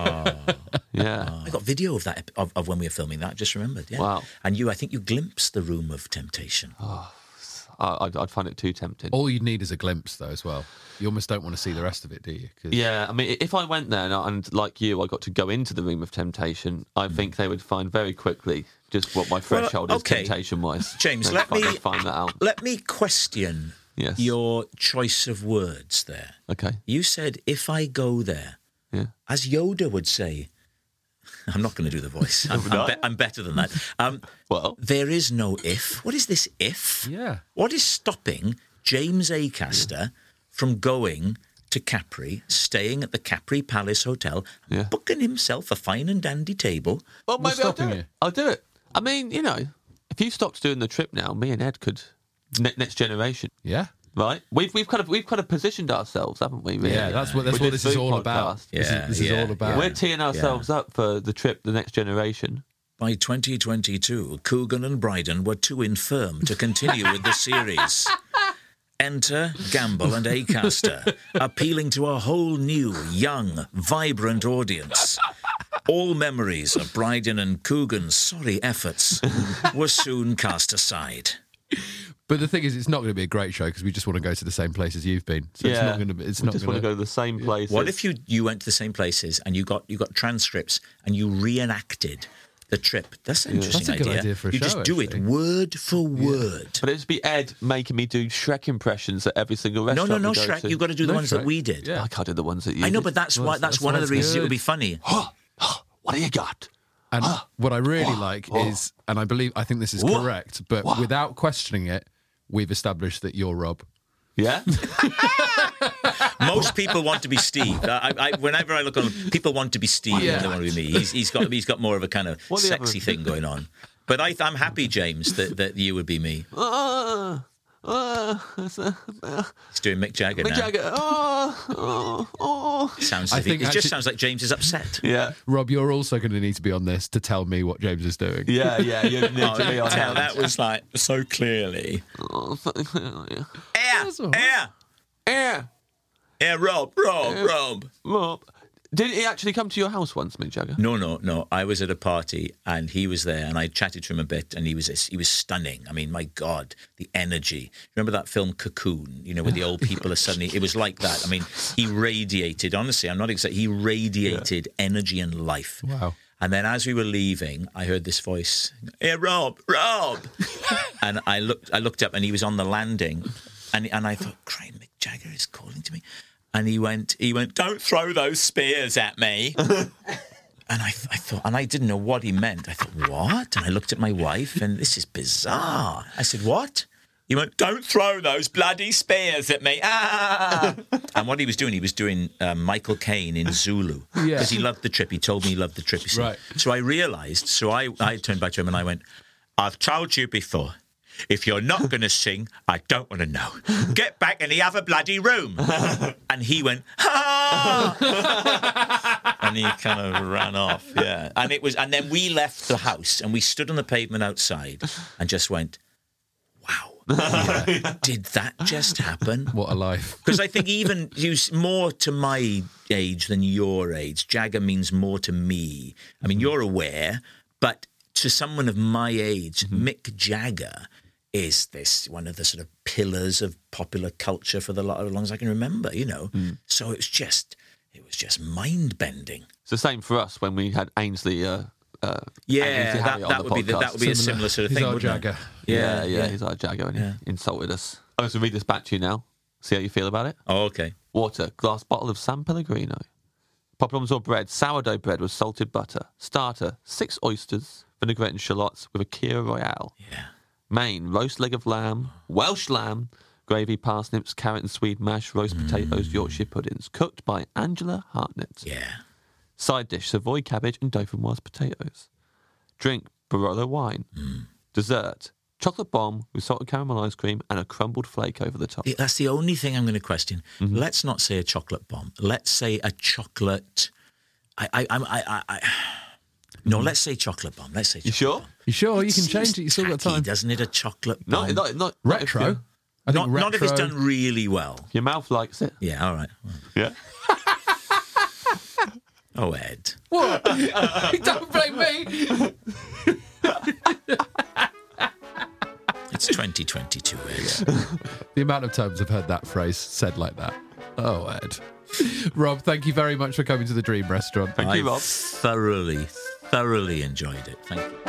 Yeah. I got video of that ep- of, of when we were filming that. I just remembered. Yeah. Wow. And you, I think you glimpsed the room of temptation. I, I'd, I'd find it too tempting. All you'd need is a glimpse, though, as well. You almost don't want to see the rest of it, do you? 'Cause- Yeah, I mean, if I went there and, and, like you, I got to go into the room of temptation, I think they would find very quickly just what my threshold okay. is temptation-wise. James, They'd let find, me- they'd find that out. Let me question Yes. your choice of words there. Okay. You said, if I go there, Yeah. as Yoda would say, I'm not going to do the voice. I'm, I'm, be- I'm better than that. Um, Well. there is no if. What is this if? Yeah. What is stopping James Acaster from going to Capri, staying at the Capri Palace Hotel, Yeah. booking himself a fine and dandy table? Well, What's maybe I'll do stopping it. you? I'll do it. I mean, you know, if you stopped doing the trip now, me and Ed could ne- next generation, Yeah. right? We've we've kind of we've kind of positioned ourselves, haven't we? Really? Yeah, that's what that's With what this is food all about. podcast. This, Yeah, is, this is yeah, all about. yeah. We're teeing ourselves up for the trip, the next generation. By twenty twenty-two, Coogan and Bryden were too infirm to continue with the series. Enter Gamble and Acaster, appealing to a whole new, young, vibrant audience. All memories of Bryden and Coogan's sorry efforts were soon cast aside. But the thing is, it's not going to be a great show because we just want to go to the same places you've been. So yeah, it's not going to be. It's we not just going want to go to the same place. What if you, you went to the same places and you got you got transcripts and you reenacted The trip. That's an interesting That's a good idea. idea for a you show, just do actually. it word for word. But it'd be Ed making me do Shrek impressions at every single No, restaurant. no, no, we go Shrek. to. You've got to do the No ones Shrek. that we did. Yeah. I can't do the ones that you I know, did. but that's Well, why. That's, that's one why of the it's reasons it good. would be funny. What do you got? And what I really like is, and I believe, I think this is Whoa. correct, but Whoa. without questioning it, we've established that you're Rob. Yeah? Most people want to be Steve. I, I, whenever I look on, people want to be Steve. Yeah. They want to be me. He's, he's got he's got more of a kind of What the sexy other- thing going on. But I, I'm happy, James, that, that you would be me. Uh, uh, He's doing Mick Jagger Mick now. Jagger. Oh, oh, oh. Sounds I as if he- think it actually- just sounds like James is upset. Yeah. Rob, you're also going to need to be on this to tell me what James is doing. Yeah, yeah, you need Oh, to be on tell, hand. that was like so clearly. Oh, fuck, yeah. Air, That's all right. air, Yeah. air, Rob, Rob, Rob. Rob. Did he actually come to your house once, Mick Jagger? No, no, no. I was at a party and he was there, and I chatted to him a bit, and he was he was stunning. I mean, my God, the energy. Remember that film Cocoon? You know, where the old people are suddenly. It was like that. I mean, he radiated. Honestly, I'm not excited. He radiated energy and life. Wow. And then as we were leaving, I heard this voice, "Hey, Rob, Rob," and I looked. I looked up, and he was on the landing, and and I thought, "Crying, Mick Jagger is calling to me." And he went, he went, "Don't throw those spears at me." And I, I thought, and I didn't know what he meant. I thought, what? And I looked at my wife, and this is bizarre. I said, what? He went, "Don't throw those bloody spears at me." Ah! And what he was doing, he was doing um, Michael Caine in Zulu. Yeah. Because he loved the trip. He told me he loved the trip. You see. Right. So I realised, so I, I turned back to him and I went, "I've told you before. If you're not going to sing, I don't want to know. Get back in the other bloody room." And he went, "Ah!" And he kind of ran off. Yeah. And it was, and then we left the house and we stood on the pavement outside and just went, wow. Did that just happen? What a life. Because I think even you more to my age than your age, Jagger means more to me. I mean, you're aware, but to someone of my age, Mick Jagger is this one of the sort of pillars of popular culture for the lot as long as I can remember, you know. So it's just, it was just mind bending. It's the same for us when we had Ainsley. Uh, uh, Yeah, Ainsley that, Harriott on that the would be the, that podcast. would be a similar sort of He's thing. our wouldn't it? Jagger. Yeah, yeah, yeah. he's our Jagger and Yeah. he insulted us. I'm going to read this back to you now. See how you feel about it. Oh, okay. Water, glass bottle of San Pellegrino. Poppadoms or bread, sourdough bread with salted butter. Starter, six oysters, vinaigrette and shallots with a Kira Royale. Yeah. Main, roast leg of lamb, Welsh lamb, gravy, parsnips, carrot and swede mash, roast potatoes, Yorkshire puddings. Cooked by Angela Hartnett. Yeah. Side dish, Savoy cabbage and dauphinoise potatoes. Drink, Barolo wine. Dessert, chocolate bomb with salted caramel ice cream and a crumbled flake over the top. Yeah, that's the only thing I'm going to question. Let's not say a chocolate bomb. Let's say a chocolate. I, I, I, I, I no. Let's say chocolate bomb. Let's say. You Chocolate sure? Bomb. You sure? You can Seems change it. You still got tacky, time. doesn't it? A chocolate No, bomb. not, not, not if Retro. your- I think not, retro. not if it's done really well. Your mouth likes it. Yeah. All right. Yeah. Oh, Ed. What? Don't blame me. It's twenty twenty-two, Ed. The amount of times I've heard that phrase said like that. Oh, Ed. Rob, thank you very much for coming to the Dream Restaurant. Thank I you, Rob. thoroughly, thoroughly enjoyed it. Thank you.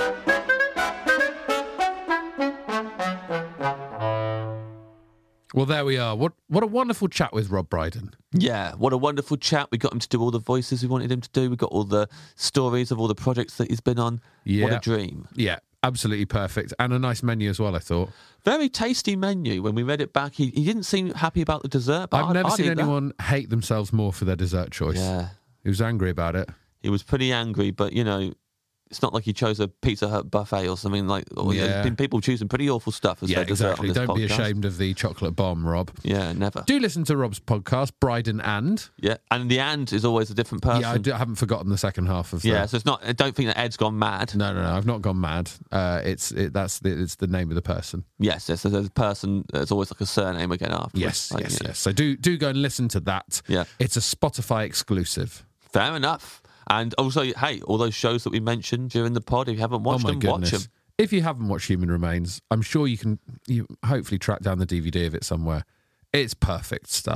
Well, there we are. What what a wonderful chat with Rob Brydon. Yeah, what a wonderful chat. We got him to do all the voices we wanted him to do. We got all the stories of all the projects that he's been on. What Yeah. a dream. Yeah, absolutely perfect. And a nice menu as well, I thought. Very tasty menu. When we read it back, he, he didn't seem happy about the dessert. But I've I'd- never I'd seen eat that. anyone hate themselves more for their dessert choice. Yeah, He was angry about it. he was pretty angry, but, you know, it's not like he chose a Pizza Hut buffet or something like. Or, Yeah. There's been people choosing pretty awful stuff as Yeah, their dessert exactly. on this Don't be podcast. ashamed of the chocolate bomb, Rob. Yeah, never. Do listen to Rob's podcast, Brydon and. Yeah, and the and is always a different person. Yeah, I, do, I haven't forgotten the second half of that. Yeah, so it's not. I don't think that Ed's gone mad. No, no, no. I've not gone mad. Uh, it's it, that's the, it's the name of the person. Yes, yes. So there's a person. There's always like a surname again after. Yes, like, yes, you know. yes. So do do go and listen to that. Yeah. It's a Spotify exclusive. Fair enough. And also, hey, all those shows that we mentioned during the pod, if you haven't watched oh my them, goodness. watch them. If you haven't watched Human Remains, I'm sure you can you hopefully track down the D V D of it somewhere. It's perfect stuff.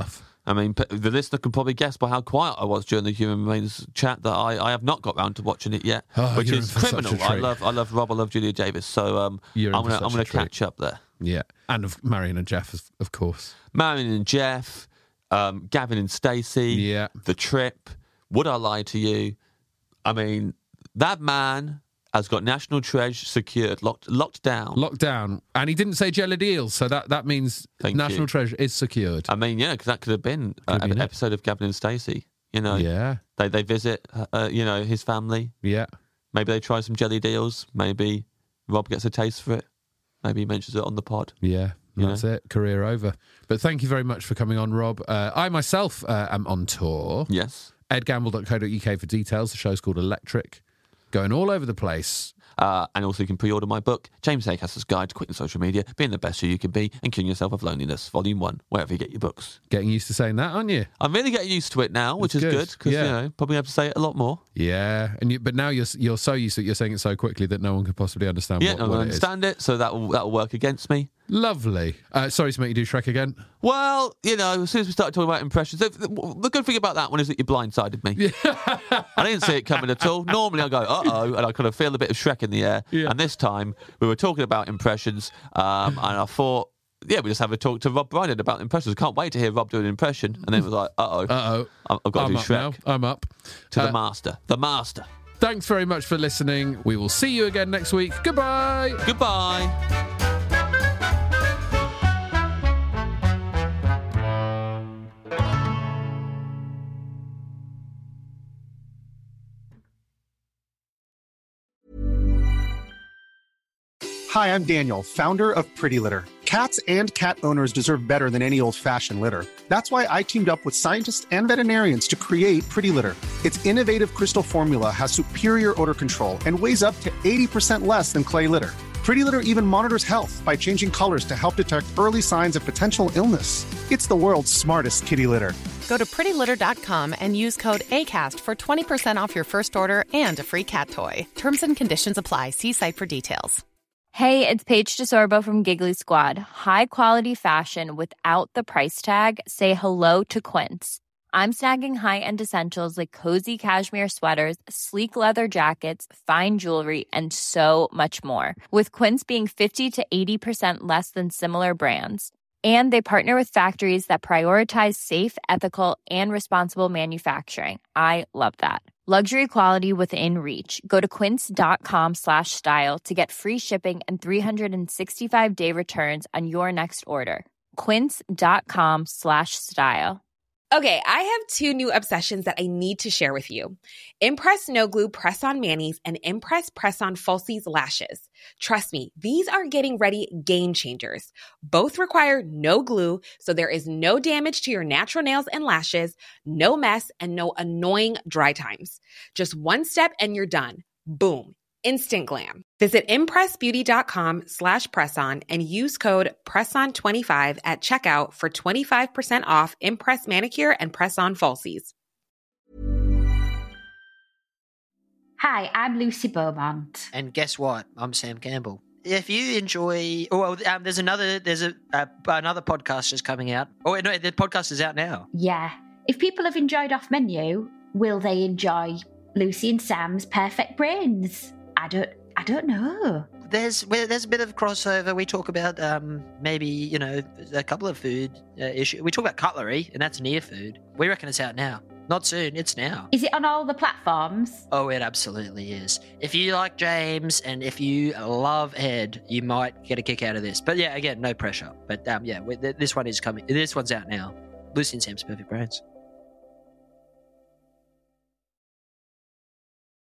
I mean, p- the listener can probably guess by how quiet I was during the Human Remains chat that I, I have not got round to watching it yet, Oh, which you're is in for such a criminal. I treat. love I love Rob, I love Julia Davis, so um, You're in I'm for gonna such I'm a gonna treat. catch up there. Yeah. And of Marion and Jeff, of, of course. Marion and Jeff, um, Gavin and Stacey, Yeah. The Trip, Would I Lie to You? I mean, that man has got National Treasure secured, locked locked down. Locked down. And he didn't say jellied eels, so that, that means Thank National you. Treasure is secured. I mean, yeah, because that could have been uh, Could be an it. episode of Gavin and Stacey. You know, Yeah. they they visit, uh, you know, his family. Yeah. Maybe they try some jelly deals. Maybe Rob gets a taste for it. Maybe he mentions it on the pod. Yeah. You That's know? it. Career over. But thank you very much for coming on, Rob. Uh, I myself uh, am on tour. Yes. ed gamble dot co dot uk for details. The show's called Electric. Going all over the place. Uh, and also you can pre-order my book, James Acaster's Guide to Quitting Social Media, Being the Best You Can Be and Killing Yourself of Loneliness, Volume one, wherever you get your books. Getting used to saying that, aren't you? I'm really getting used to it now, which That's is good. good, because, Yeah. you know, probably have to say it a lot more. Yeah. And you, but now you're you're so used to it, you're saying it so quickly that no one could possibly understand Yeah, what, I what don't it is. understand it, so that will that will work against me. Lovely. Uh, sorry to make you do Shrek again. Well, you know, as soon as we started talking about impressions, the, the, the good thing about that one is that you blindsided me. I didn't see it coming at all. Normally I go, uh-oh, and I kind of feel a bit of Shrek in the air. Yeah. And this time we were talking about impressions, um, and I thought, yeah, we just have a talk to Rob Brydon about impressions. Can't wait to hear Rob do an impression. And then it was like, uh-oh, Uh-oh. I've got to I'm do up Shrek. now. I'm up. To Uh, the master. The master. Thanks very much for listening. We will see you again next week. Goodbye. Goodbye. Hi, I'm Daniel, founder of Pretty Litter. Cats and cat owners deserve better than any old-fashioned litter. That's why I teamed up with scientists and veterinarians to create Pretty Litter. Its innovative crystal formula has superior odor control and weighs up to eighty percent less than clay litter. Pretty Litter even monitors health by changing colors to help detect early signs of potential illness. It's the world's smartest kitty litter. Go to pretty litter dot com and use code ACAST for twenty percent off your first order and a free cat toy. Terms and conditions apply. See site for details. Hey, it's Paige DeSorbo from Giggly Squad. High quality fashion without the price tag. Say hello to Quince. I'm snagging high-end essentials like cozy cashmere sweaters, sleek leather jackets, fine jewelry, and so much more. With Quince being fifty to eighty percent less than similar brands. And they partner with factories that prioritize safe, ethical, and responsible manufacturing. I love that. Luxury quality within reach. Go to quince.com slash style to get free shipping and three sixty-five day returns on your next order. Quince.com slash style. Okay, I have two new obsessions that I need to share with you. Impress No Glue Press-On Manis and Impress Press-On Falsies Lashes. Trust me, these are getting ready game changers. Both require no glue, so there is no damage to your natural nails and lashes, no mess, and no annoying dry times. Just one step and you're done. Boom. Instant glam. Visit impressbeauty.com slash presson and use code presson twenty-five at checkout for twenty-five percent off Impress Manicure and Press-On Falsies. Hi, I'm Lucy Beaumont. And guess what? I'm Sam Campbell. If you enjoy, oh, well, um, there's another, there's a uh, another podcast is coming out. Oh, no, the podcast is out now. Yeah. If people have enjoyed Off Menu, will they enjoy Lucy and Sam's Perfect Brains? I don't, I don't know. There's well, there's a bit of crossover. We talk about um, maybe, you know, a couple of food uh, issues. We talk about cutlery, and that's near food. We reckon it's out now. Not soon, it's now. Is it on all the platforms? Oh, it absolutely is. If you like James and if you love Ed, you might get a kick out of this. But yeah, again, no pressure. But um, yeah, this one is coming. This one's out now. Lucy and Sam's Perfect Brains.